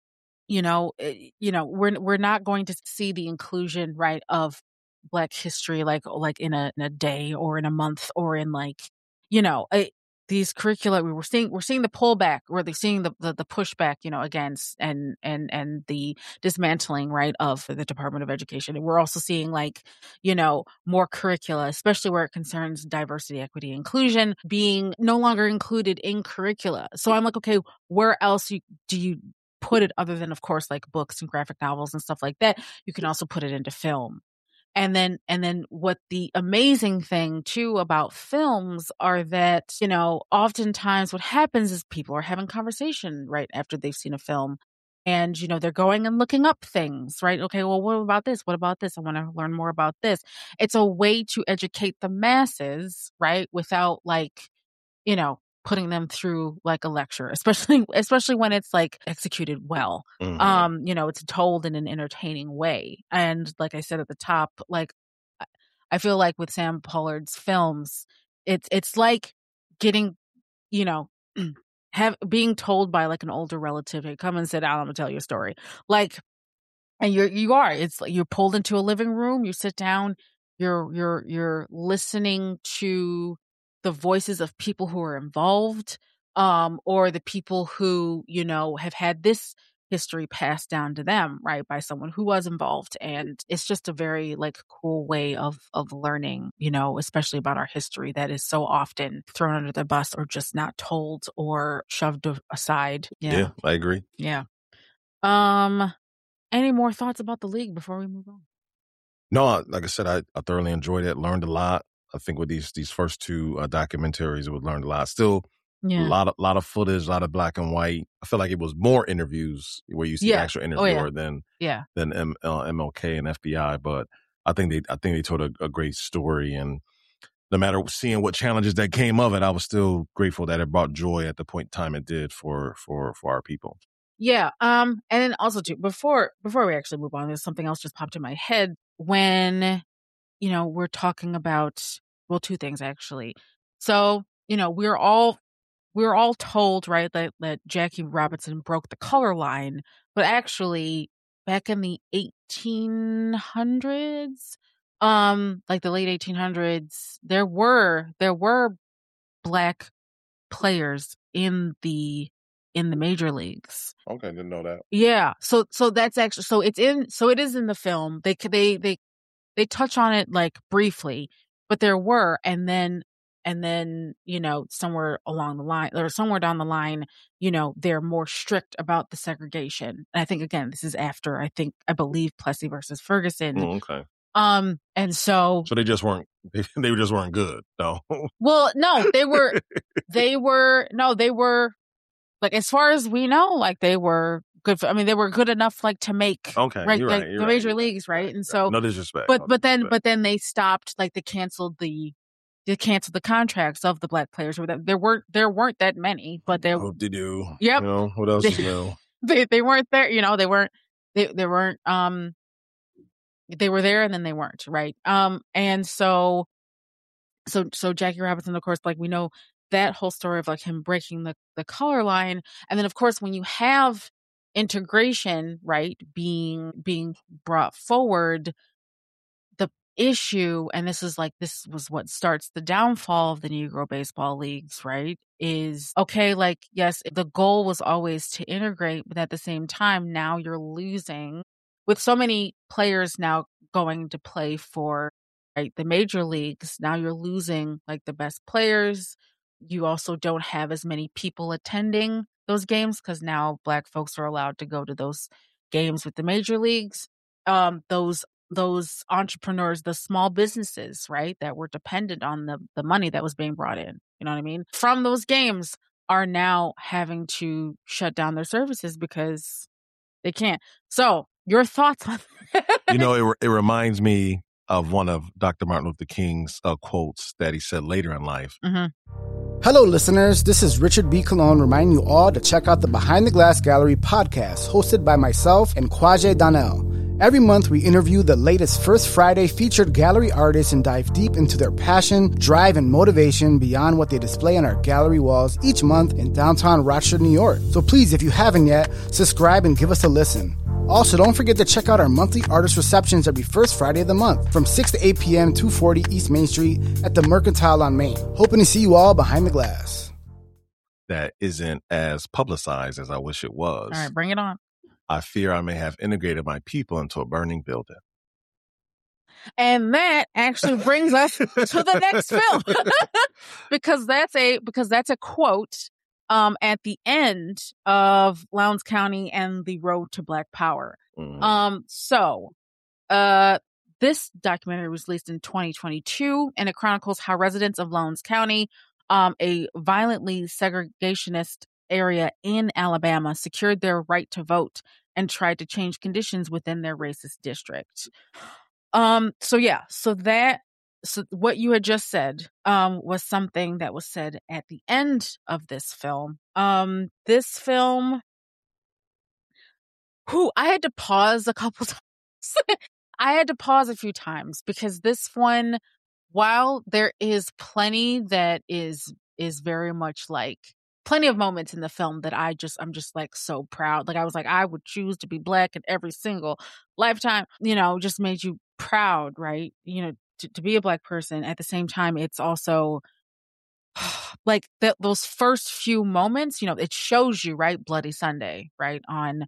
we're not going to see the inclusion, right, of Black history, like in a day or in a month or in these curricula. We're seeing the pullback, or they're seeing the pushback, against and the dismantling, right, of the Department of Education. And we're also seeing more curricula, especially where it concerns diversity, equity, inclusion, being no longer included in curricula. So I'm like, okay, where else do you put it other than, of course, like books and graphic novels and stuff like that? You can also put it into film. And then what the amazing thing too about films are that, oftentimes what happens is people are having conversation right after they've seen a film. And, they're going and looking up things, right? Okay, well, what about this? What about this? I want to learn more about this. It's a way to educate the masses, right? Without putting them through like a lecture, especially when it's like executed well. It's told in an entertaining way. And like I said at the top, like I feel like with Sam Pollard's films, it's like getting, being told by like an older relative, hey, come and sit down, I'm gonna tell you a story. Like, and it's like you're pulled into a living room, you sit down, you're listening to the voices of people who are involved, or the people who, have had this history passed down to them, right, by someone who was involved. And it's just a very like cool way of learning, especially about our history that is so often thrown under the bus or just not told or shoved aside. Yeah, I agree. Yeah. Any more thoughts about the league before we move on? No, like I said, I thoroughly enjoyed it, learned a lot. I think with these first two documentaries, we learned a lot. Still, a lot of footage, a lot of black and white. I feel like it was more interviews where you see the actual interviewer than MLK and FBI. But I think they told a great story, and no matter seeing what challenges that came of it, I was still grateful that it brought joy at the point in time it did for our people. Yeah. And then also too, before we actually move on, there's something else just popped in my head when, we're talking about, well, two things actually. So, we're all told, right, that Jackie Robinson broke the color line, but actually back in the 1800s, like the late 1800s, there were black players in the major leagues. Okay, didn't know that. Yeah. So that's actually, it is in the film. They touch on it like briefly, but there were, and then, somewhere along the line or somewhere down the line, they're more strict about the segregation. And I think, again, this is after, I believe Plessy versus Ferguson. Okay. And so they just weren't, they just weren't good. No. Well, no, they were, like, as far as we know, like they were good. They were good enough, like to make the major leagues, right? And so, no disrespect. But then they stopped. Like they canceled the contracts of the black players. There weren't that many, but there. Hope they do. Yep. What else is new? They weren't there. They weren't. They weren't. They were there, and then they weren't, right? And so Jackie Robinson, of course, like we know that whole story of like him breaking the color line. And then of course, when you have integration, right, being brought forward, the issue, and this was what starts the downfall of the Negro baseball leagues, right, is okay, like, yes, the goal was always to integrate, but at the same time, now you're losing with so many players now going to play for the major leagues. Now you're losing like the best players. You also don't have as many people attending those games because now black folks are allowed to go to those games with the major leagues. Those entrepreneurs, the small businesses, right, that were dependent on the money that was being brought in, you know what I mean, from those games, are now having to shut down their services because they can't. So your thoughts on that? It reminds me of one of Dr. Martin Luther King's quotes that he said later in life. Mm-hmm. Hello, listeners. This is Richard B. Colon reminding you all to check out the Behind the Glass Gallery podcast hosted by myself and Kwaje Donnell. Every month, we interview the latest First Friday featured gallery artists and dive deep into their passion, drive, and motivation beyond what they display on our gallery walls each month in downtown Rochester, New York. So please, if you haven't yet, subscribe and give us a listen. Also, don't forget to check out our monthly artist receptions every first Friday of the month from 6 to 8 p.m. 240 East Main Street at the Mercantile on Main. Hoping to see you all behind the glass. That isn't as publicized as I wish it was. All right, bring it on. I fear I may have integrated my people into a burning building. And that actually brings us to the next film. because that's a quote at the end of Lowndes County and the Road to Black Power. Mm-hmm. So this documentary was released in 2022, and it chronicles how residents of Lowndes County, a violently segregationist area in Alabama secured their right to vote and tried to change conditions within their racist district. So what you had just said was something that was said at the end of this film. This film, I had to pause a couple times. I had to pause a few times because this one, while there is plenty that is very much like plenty of moments in the film that I'm just like so proud. Like I was like, I would choose to be Black in every single lifetime, just made you proud, right? To be a Black person. At the same time, it's also like those first few moments, it shows you, right? Bloody Sunday, right? On,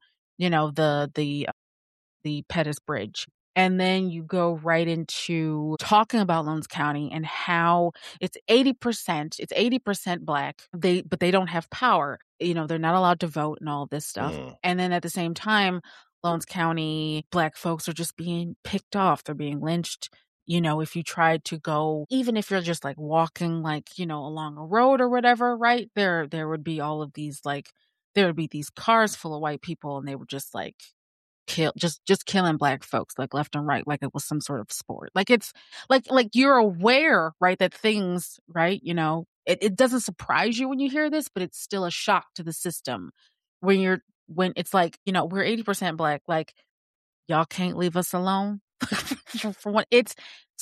the Pettus Bridge. And then you go right into talking about Lowndes County and how it's 80% Black. But they don't have power. They're not allowed to vote and all this stuff. And then at the same time, Lowndes County Black folks are just being picked off. They're being lynched. If you tried to go, even if you're just like walking, like, along a road or whatever, right? There would be all of these, like, there would be these cars full of white people and they were just like, just killing Black folks like left and right, like it was some sort of sport. Like it's like you're aware, right, that things, right, it doesn't surprise you when you hear this, but it's still a shock to the system when it's like, we're 80% Black, like y'all can't leave us alone. For one, it's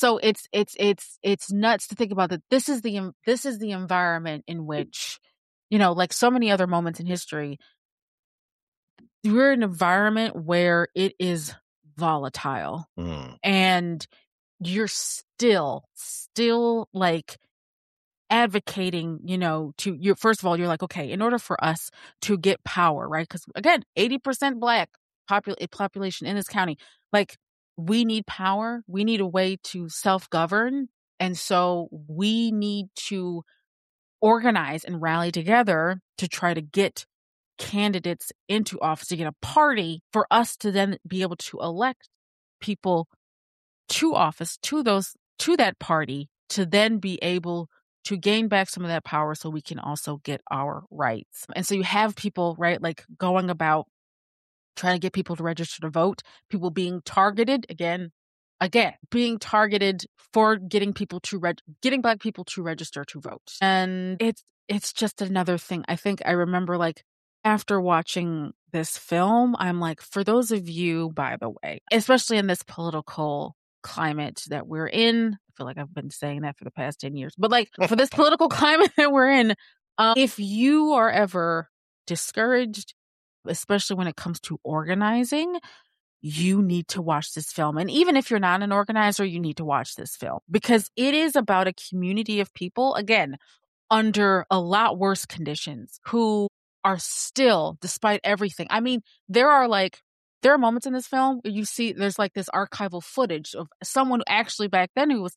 nuts to think about that. This is the environment in which, like so many other moments in history, we're in an environment where it is volatile and you're still like advocating, first of all, you're like, okay, in order for us to get power, right? Because again, 80% Black population in this county, like we need power. We need a way to self-govern. And so we need to organize and rally together to try to get candidates into office, to get a party for us to then be able to elect people to office, to that party, to then be able to gain back some of that power so we can also get our rights. And so you have people, right, like going about trying to get people to register to vote, people being targeted again, being targeted for getting Black people to register to vote. And it's just another thing. I think I remember, like, after watching this film, I'm like, for those of you, by the way, especially in this political climate that we're in, I feel like I've been saying that for the past 10 years, but like for this political climate that we're in, if you are ever discouraged, especially when it comes to organizing, you need to watch this film. And even if you're not an organizer, you need to watch this film because it is about a community of people, again, under a lot worse conditions, who are still, despite everything. I mean, there are moments in this film where you see there's like this archival footage of someone actually back then who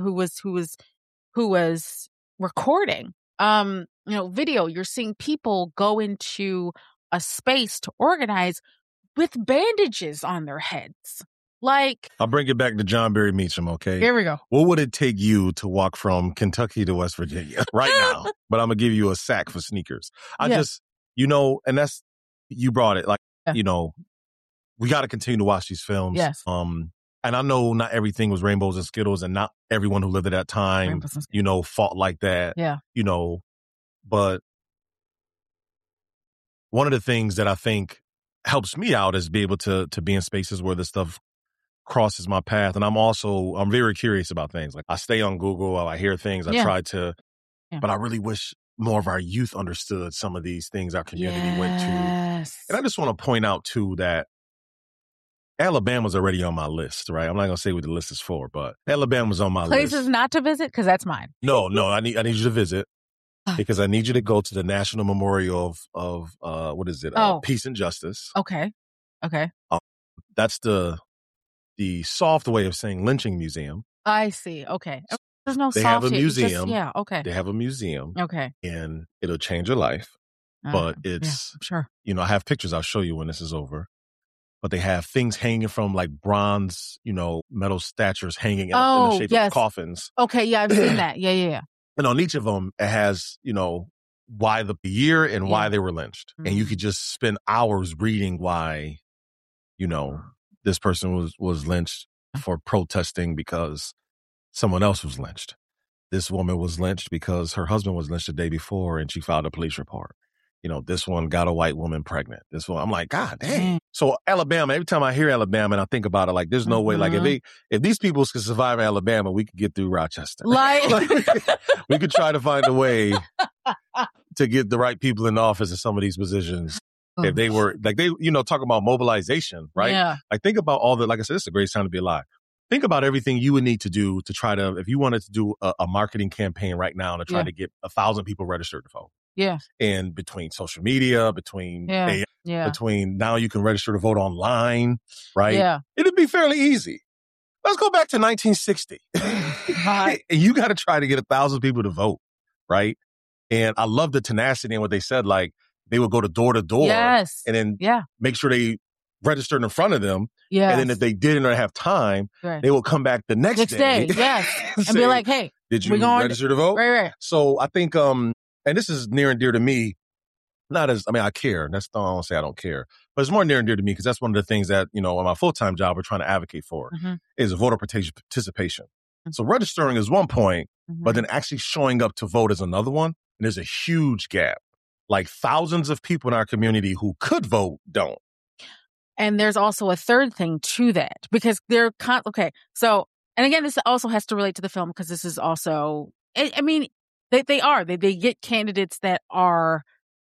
was recording video. You're seeing people go into a space to organize with bandages on their heads. Like, I'll bring it back to John Barry Meacham, okay? Here we go. What would it take you to walk from Kentucky to West Virginia right now? But I'm going to give you a sack for sneakers. And that's, you brought it, like, we got to continue to watch these films. Yes. And I know not everything was rainbows and Skittles, and not everyone who lived at that time, fought like that. Yeah. But one of the things that I think helps me out is be able to be in spaces where this stuff crosses my path. And I'm very curious about things. Like, I stay on Google, I hear things, I try to, but I really wish more of our youth understood some of these things our community went to. And I just want to point out too that Alabama's already on my list, right? I'm not going to say what the list is for, but Alabama's on my list. Places not to visit, because that's mine. No, I need you to visit, because I need you to go to the National Memorial of what is it? Peace and Justice. Okay. That's the soft way of saying lynching museum. I see. Okay. There's no They soft have a museum. Okay. They have a museum. Okay. And it'll change your life. But it's, sure. I have pictures I'll show you when this is over. But they have things hanging from like bronze, metal statues hanging in the shape of coffins. Okay, yeah, I've seen that. Yeah. And on each of them, it has, why the year and why they were lynched. Mm-hmm. And you could just spend hours reading why, you know, this person was lynched for protesting because someone else was lynched. This woman was lynched because her husband was lynched the day before and she filed a police report. You know, this one got a white woman pregnant. This one, I'm like, God dang. So Alabama, every time I hear Alabama and I think about it, like, there's no way, like, if these people could survive in Alabama, we could get through Rochester. Like we could try to find a way to get the right people in the office in some of these positions. If they were, like, they, you know, talk about mobilization, right? Yeah. Like, think about all the, like I said, it's a great time to be alive. Think about everything you would need to do to try to, if you wanted to do a marketing campaign right now to try to get 1,000 people registered to vote. Yeah. And between social media, between AI, between now you can register to vote online, right? Yeah. It'd be fairly easy. Let's go back to 1960. And you got to try to get 1,000 people to vote, right? And I love the tenacity and what they said, like, they would go to door and then make sure they registered in front of them. Yeah. And then if they didn't or have time, they will come back the next day. And say, be like, hey, did you register to vote? Right. So I think, and this is near and dear to me, I care. That's not, I don't say I don't care, but it's more near and dear to me because that's one of the things that, you know, in my full-time job, we're trying to advocate for is voter participation. So registering is one point, but then actually showing up to vote is another one. And there's a huge gap. Like thousands of people in our community who could vote don't. And there's also a third thing to that because they're okay. So, and again, this also has to relate to the film because this is also, I mean, they get candidates that are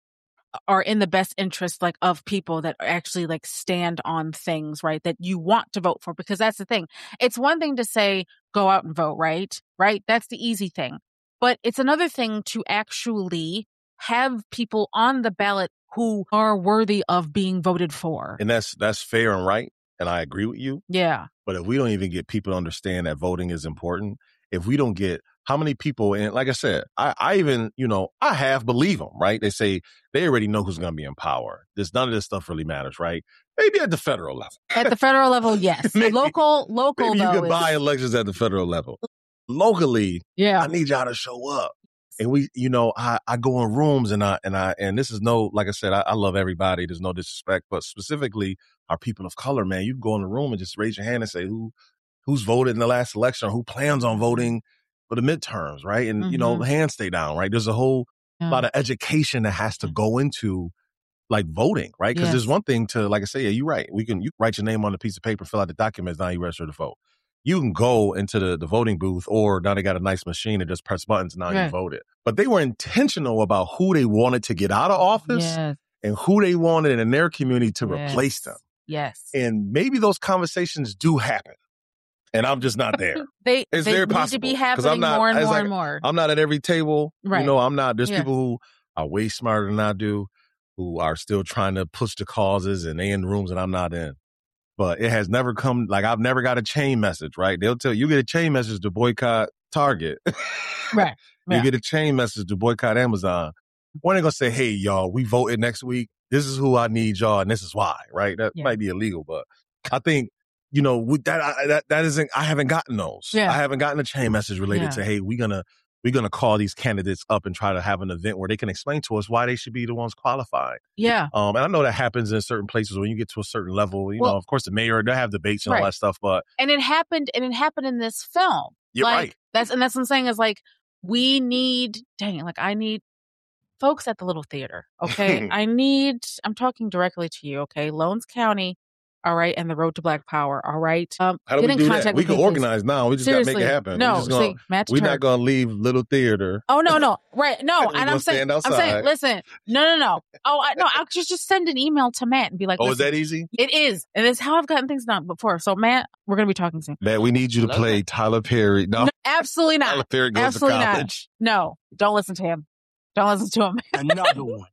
in the best interest, like, of people that actually, like, stand on things, right, that you want to vote for, because that's the thing. It's one thing to say, go out and vote, right? That's the easy thing. But it's another thing to actually have people on the ballot who are worthy of being voted for. And that's fair and right. And I agree with you. Yeah. But if we don't even get people to understand that voting is important, if we don't get how many people, and like I said, I even, you know, I half believe them, right? They say they already know who's going to be in power. None of this stuff really matters, right? Maybe at the federal level. At the federal level, yes. maybe, local, maybe though. You can buy elections at the federal level. Locally, I need y'all to show up. And we, you know, I go in rooms and this is no, like I said, I love everybody. There's no disrespect, but specifically our people of color, man, you can go in the room and just raise your hand and say who's voted in the last election or who plans on voting for the midterms, right? And, you know, hands stay down, right? There's a whole lot of education that has to go into, like, voting, right? Because there's one thing to, like I say, you're right. You write your name on a piece of paper, fill out the documents, now you register to vote. You can go into the voting booth, or now they got a nice machine and just press buttons and now you voted. But they were intentional about who they wanted to get out of office and who they wanted in their community to replace them. Yes. And maybe those conversations do happen. And I'm just not there. It's very possible. Need to be happening more and more. I'm not at every table. Right. You know, I'm not. There's people who are way smarter than I do, who are still trying to push the causes, and they in rooms that I'm not in. But it has never come, like, I've never got a chain message, right? They'll tell you get a chain message to boycott Target. Right. You get a chain message to boycott Amazon. When they going to say, hey, y'all, we voted next week. This is who I need, y'all, and this is why, right? That might be illegal, but I think, you know, that isn't, I haven't gotten those. I haven't gotten a chain message related to, hey, we're gonna call these candidates up and try to have an event where they can explain to us why they should be the ones qualified. Yeah. And I know that happens in certain places when you get to a certain level. You know, of course, the mayor, they have debates and all that stuff, but it happened in this film. You're right. That's what I'm saying is, like, we need, I need folks at the Little Theater. Okay. I'm talking directly to you. Okay. Lowndes County. All right. And the Road to Black Power. All right. How do we do that? We can organize now. We just got to make it happen. No, we're not going to leave Little Theater. Oh, no. Right. No. And I'm saying, listen, no. Oh, no. I'll just send an email to Matt and be like, oh, is that easy? It is. And it's how I've gotten things done before. So, Matt, we're going to be talking soon. Matt, we need you to play Tyler Perry. No, absolutely not. Tyler Perry goes to college. No, don't listen to him. Don't listen to him. Another one.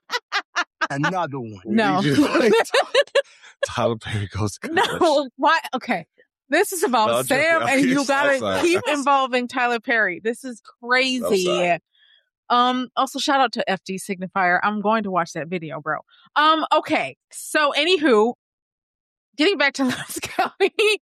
Another one. No. Tyler Perry goes to college. No, why? Okay. This is about Sam, and you gotta keep involving Tyler Perry. This is crazy. Also, shout out to FD Signifier. I'm going to watch that video, bro. Okay. So, anywho, getting back to Lowndes County,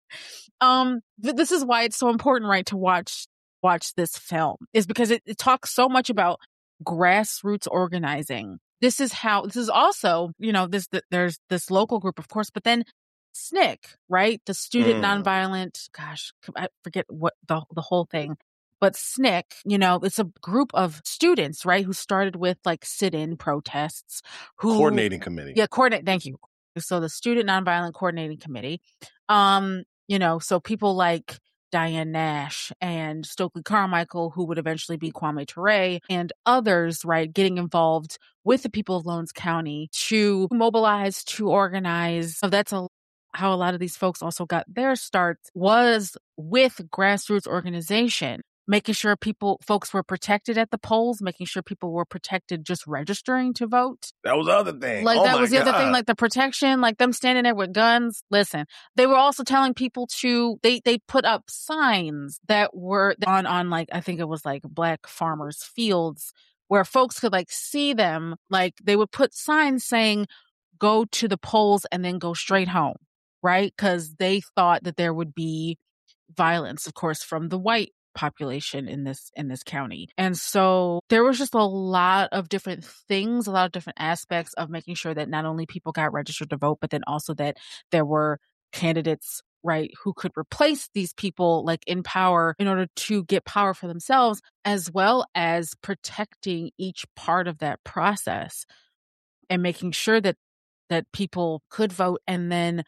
this is why it's so important, right, to watch this film, is because it talks so much about grassroots organizing. This is also, there's this local group, of course, but then SNCC, right? The Student Nonviolent, I forget what the whole thing, but SNCC, it's a group of students, right? Who started with like sit-in protests. Coordinating committee. Yeah, thank you. So the Student Nonviolent Coordinating Committee, so people like Diane Nash and Stokely Carmichael, who would eventually be Kwame Ture, and others, right, getting involved with the people of Lowndes County to mobilize, to organize. So that's how a lot of these folks also got their start, was with grassroots organization, making sure folks were protected at the polls, making sure people were protected just registering to vote. That was the other thing. Like, that was the other thing, like the protection, like them standing there with guns. Listen, they were also telling people they put up signs that were on like, I think it was like Black farmers' fields, where folks could like see them. Like, they would put signs saying, go to the polls and then go straight home, right? Because they thought that there would be violence, of course, from the white population in this county. And so there was just a lot of different things, a lot of different aspects of making sure that not only people got registered to vote, but then also that there were candidates, right, who could replace these people like in power in order to get power for themselves, as well as protecting each part of that process and making sure that people could vote. And then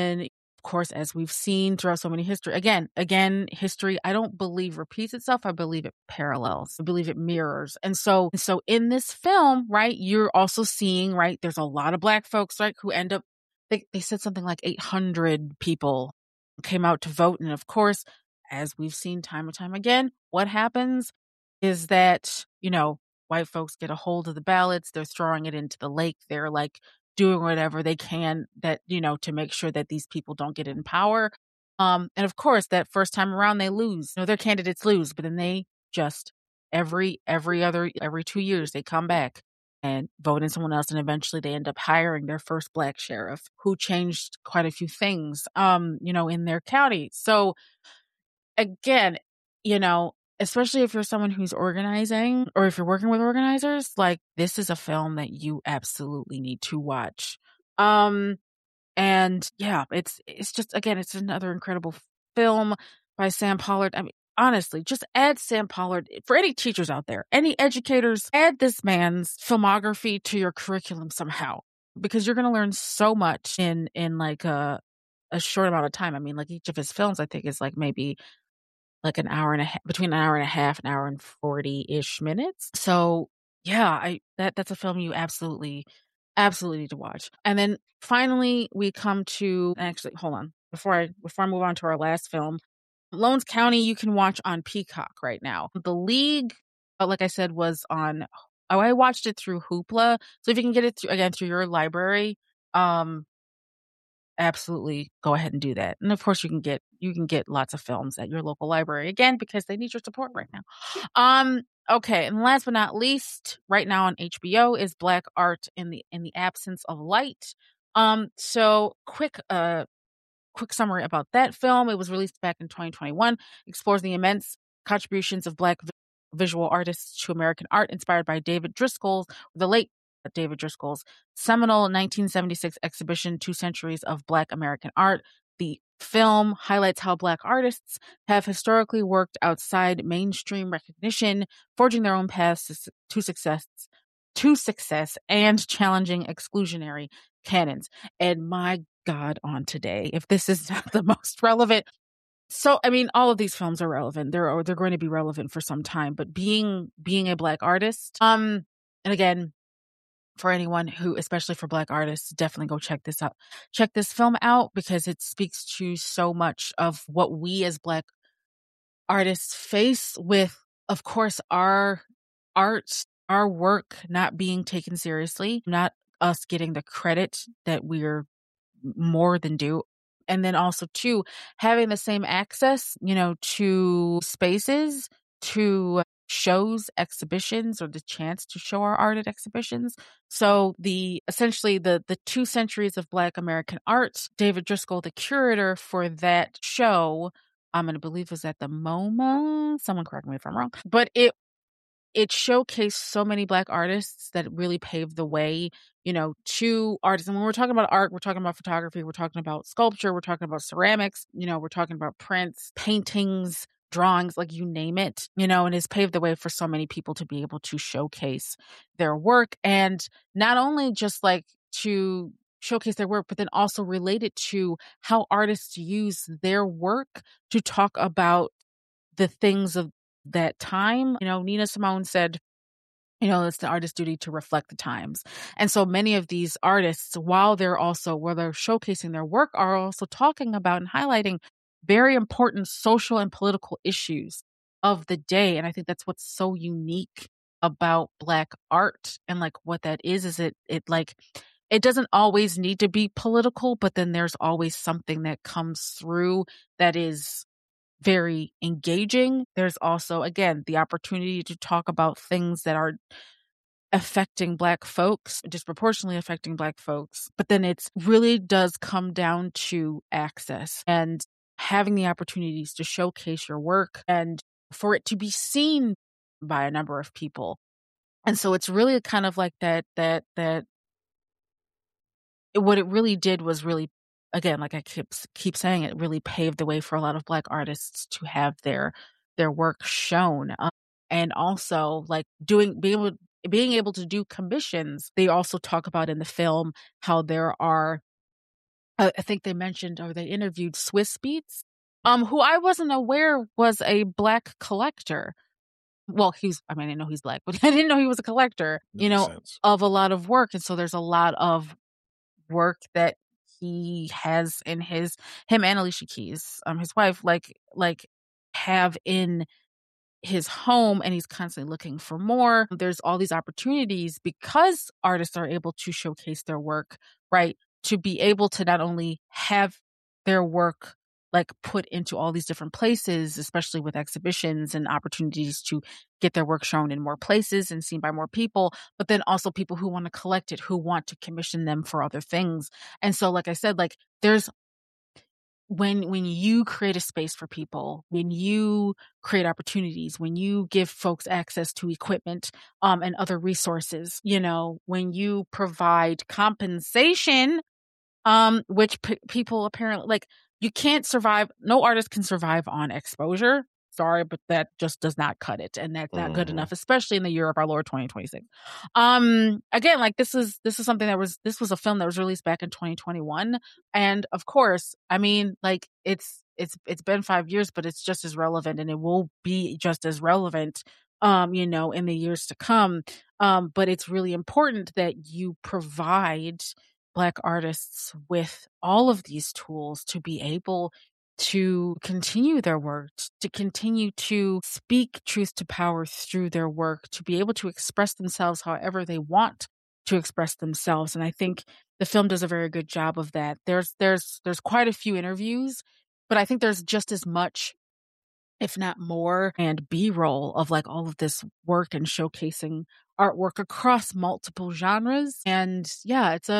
of course, as we've seen throughout so many history, again, history, I don't believe repeats itself. I believe it parallels. I believe it mirrors. And so in this film, right, you're also seeing, right, there's a lot of Black folks, right, who end up, they said something like 800 people came out to vote. And of course, as we've seen time and time again, what happens is that, white folks get a hold of the ballots. They're throwing it into the lake. They're like doing whatever they can that, to make sure that these people don't get in power. And of course, that first time around, they lose. Their candidates lose, but then they just every 2 years, they come back and vote in someone else. And eventually they end up hiring their first Black sheriff, who changed quite a few things, in their county. So again, especially if you're someone who's organizing or if you're working with organizers, like, this is a film that you absolutely need to watch. And yeah, it's just, again, it's another incredible film by Sam Pollard. I mean, honestly, just add Sam Pollard for any teachers out there, any educators, add this man's filmography to your curriculum somehow, because you're going to learn so much in like a short amount of time. I mean, like, each of his films, I think, is like maybe like an hour and a half, between an hour and a half, an hour and 40-ish minutes. So yeah, that's a film you absolutely need to watch. And then finally we come to, actually, hold on, before I move on to our last film, Lowndes County, you can watch on Peacock right now. The League, like I said, was on, I watched it through Hoopla. So if you can get it through your library, absolutely go ahead and do that. And of course, you can get lots of films at your local library, again, because they need your support right now. Okay, and last but not least, right now on HBO is Black Art in the Absence of Light. So quick summary about that film. It was released back in 2021. Explores the immense contributions of Black visual artists to American art, inspired by the late David Driscoll's seminal 1976 exhibition, 2 Centuries of Black American Art. The film highlights how Black artists have historically worked outside mainstream recognition, forging their own paths to success and challenging exclusionary canons. And my God, on today, if this is not the most relevant. So, I mean, all of these films are relevant. They're going to be relevant for some time, but being a Black artist, and again, for anyone who, especially for Black artists, definitely go check this out. Check this film out, because it speaks to so much of what we as Black artists face with, of course, our art, our work not being taken seriously, not us getting the credit that we're more than due. And then also, too, having the same access, to spaces, to shows, exhibitions, or the chance to show our art at exhibitions. So essentially the 2 Centuries of Black American Art, David Driscoll, the curator for that show, I'm going to believe was at the MoMA. Someone correct me if I'm wrong, but it showcased so many Black artists that really paved the way, to artists. And when we're talking about art, we're talking about photography, we're talking about sculpture, we're talking about ceramics, we're talking about prints, paintings, drawings, like you name it, and it's paved the way for so many people to be able to showcase their work. And not only just like to showcase their work, but then also related to how artists use their work to talk about the things of that time. Nina Simone said, it's the artist's duty to reflect the times. And so many of these artists, while they're showcasing their work, are also talking about and highlighting very important social and political issues of the day. And I think that's what's so unique about Black art. And like what that is it doesn't always need to be political, but then there's always something that comes through that is very engaging. There's also, again, the opportunity to talk about things that are affecting Black folks, disproportionately affecting Black folks. But then it really does come down to access and having the opportunities to showcase your work and for it to be seen by a number of people. And so it's really kind of like that what it really did was really, again, like I keep saying, it really paved the way for a lot of Black artists to have their work shown, and also like being able to do commissions. They also talk about in the film how there are, I think they mentioned or they interviewed Swizz Beatz, who I wasn't aware was a Black collector. Well, I know he's Black, but I didn't know he was a collector, of a lot of work. And so there's a lot of work that he has in him and Alicia Keys, his wife, like have in his home, and he's constantly looking for more. There's all these opportunities because artists are able to showcase their work, right? To be able to not only have their work like put into all these different places, especially with exhibitions and opportunities to get their work shown in more places and seen by more people, but then also people who want to collect it, who want to commission them for other things. And so, like I said, like there's when you create a space for people, when you create opportunities, when you give folks access to equipment and other resources, when you provide compensation, which people apparently like, you can't survive. No artist can survive on exposure. Sorry, but that just does not cut it, and that's not good enough, especially in the year of our Lord 2026. Again, like this is something this was a film that was released back in 2021, and of course, I mean, like it's been 5 years, but it's just as relevant, and it will be just as relevant, in the years to come. But it's really important that you provide Black artists with all of these tools to be able to continue their work, to continue to speak truth to power through their work, to be able to express themselves however they want to express themselves. And I think the film does a very good job of that. There's quite a few interviews, but I think there's just as much, if not more, and B-roll of like all of this work and showcasing artwork across multiple genres. And yeah, it's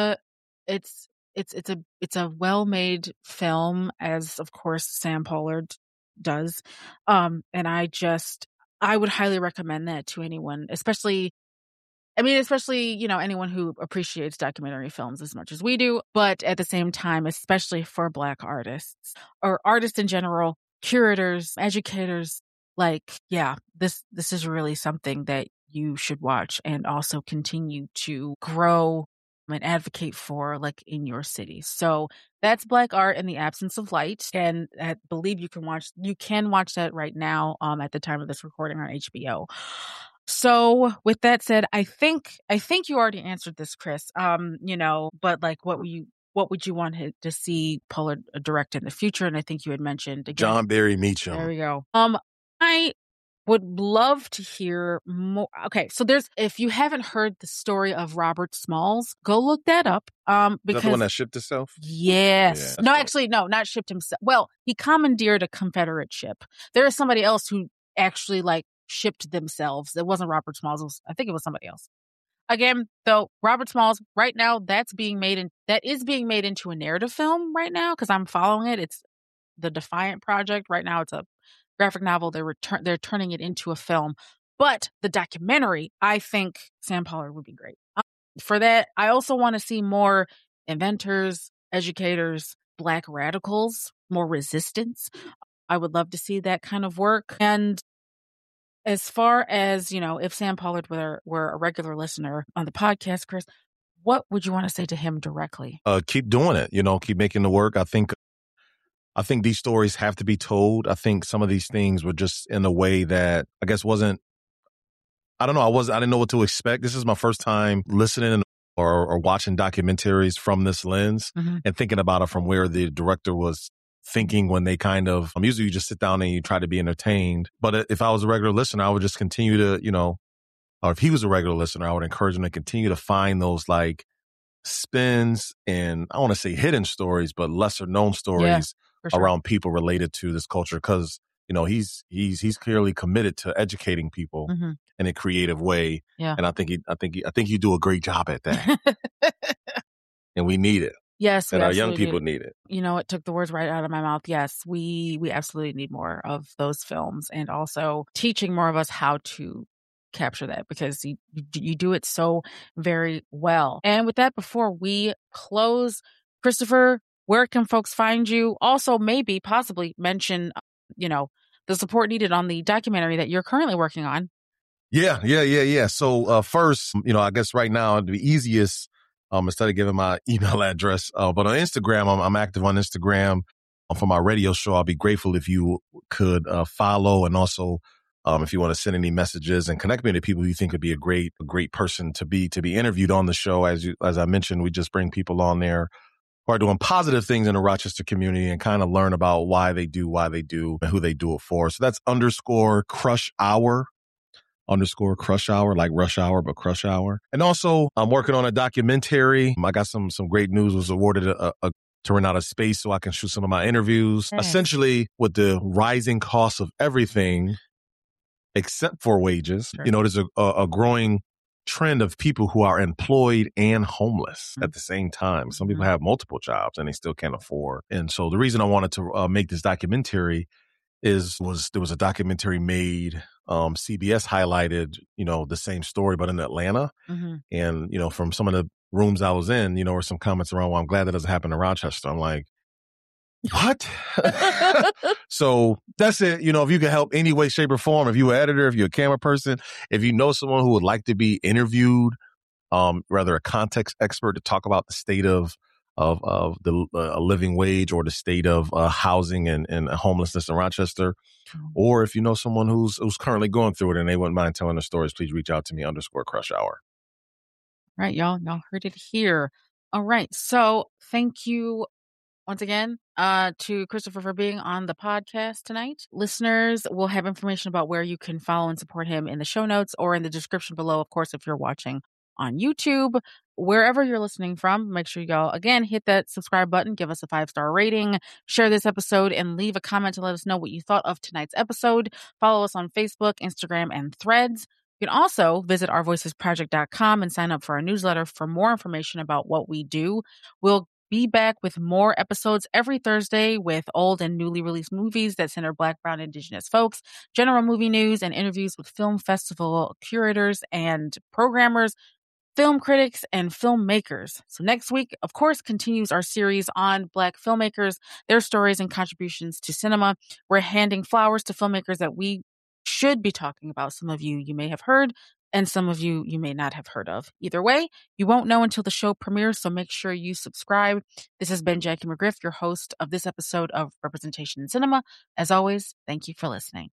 a well-made film, as of course Sam Pollard does. And I would highly recommend that to anyone, especially anyone who appreciates documentary films as much as we do, but at the same time, especially for Black artists or artists in general, curators, educators, like, yeah, this is really something that you should watch and also continue to grow and advocate for, like, in your city. So that's Black Art in the Absence of Light, and I believe you can watch that right now at the time of this recording on HBO. So with that said, I think you already answered this, Chris. But like, what would you want to see Pollard direct in the future? And I think you had mentioned again, John Barry Meacham. There we go. I would love to hear more. Okay, so if you haven't heard the story of Robert Smalls, go look that up. Because is that the one that shipped itself? Yes. Yeah, no, actually, no, not shipped himself. Well, he commandeered a Confederate ship. There is somebody else who actually like shipped themselves. It wasn't Robert Smalls. I think it was somebody else. Again, though, Robert Smalls right now that is being made into a narrative film right now because I'm following it. It's the Defiant Project right now. It's a graphic novel. They're turning it into a film. But the documentary, I think Sam Pollard would be great. For that, I also want to see more inventors, educators, Black radicals, more resistance. I would love to see that kind of work. And as far as, if Sam Pollard were a regular listener on the podcast, Chris, what would you want to say to him directly? Keep doing it, keep making the work. I think these stories have to be told. I think some of these things were just in a way that I guess wasn't, I don't know. I didn't know what to expect. This is my first time listening or watching documentaries from this lens and thinking about it from where the director was thinking when they usually you just sit down and you try to be entertained. But if I was a regular listener, I would just continue to, or if he was a regular listener, I would encourage him to continue to find those like spins and I want to say hidden stories, but lesser known stories around people related to this culture. Cause he's clearly committed to educating people in a creative way. Yeah. And I think you do a great job at that. And we need it. Yes. And our young people need it. It took the words right out of my mouth. Yes, we absolutely need more of those films and also teaching more of us how to capture that because you do it so very well. And with that, before we close, Christopher, where can folks find you? Also, maybe possibly mention, the support needed on the documentary that you're currently working on. Yeah. So first, I guess right now the easiest, instead of giving my email address, but on Instagram, I'm active on Instagram for my radio show. I'll be grateful if you could follow and also if you want to send any messages and connect me to people you think would be a great person to be interviewed on the show. As I mentioned, we just bring people on there who are doing positive things in the Rochester community and kind of learn about why they do, and who they do it for. So that's _Crush Hour, _Crush Hour, like rush hour, but Crush Hour. And also I'm working on a documentary. I got some great news, was awarded to run out of space so I can shoot some of my interviews. Nice. Essentially with the rising cost of everything except for wages, sure. There's a growing trend of people who are employed and homeless at the same time. Some people have multiple jobs and they still can't afford. And so the reason I wanted to make this documentary was there was a documentary made, CBS highlighted, the same story, but in Atlanta. And, from some of the rooms I was in, there were some comments around, well, I'm glad that doesn't happen in Rochester. I'm like, what? So that's it. If you can help any way, shape or form, if you're an editor, if you're a camera person, if you know someone who would like to be interviewed, rather a context expert to talk about the state of the living wage or the state of housing and homelessness in Rochester, or if you know someone who's currently going through it and they wouldn't mind telling their stories, please reach out to me _Crush Hour. Right, y'all heard it here. All right, so thank you once again to Christopher for being on the podcast tonight. Listeners will have information about where you can follow and support him in the show notes or in the description below. Of course, if you're watching on YouTube, wherever you're listening from, make sure y'all, again, hit that subscribe button, give us a 5-star rating, share this episode, and leave a comment to let us know what you thought of tonight's episode. Follow us on Facebook, Instagram, and Threads. You can also visit ourvoicesproject.com and sign up for our newsletter for more information about what we do. We'll be back with more episodes every Thursday with old and newly released movies that center Black, Brown, Indigenous folks, general movie news, and interviews with film festival curators and programmers, film critics, and filmmakers. So next week, of course, continues our series on Black filmmakers, their stories and contributions to cinema. We're handing flowers to filmmakers that we should be talking about. Some of you may have heard, and some of you may not have heard of. Either way, you won't know until the show premieres, so make sure you subscribe. This has been Jackie McGriff, your host of this episode of Representation in Cinema. As always, thank you for listening.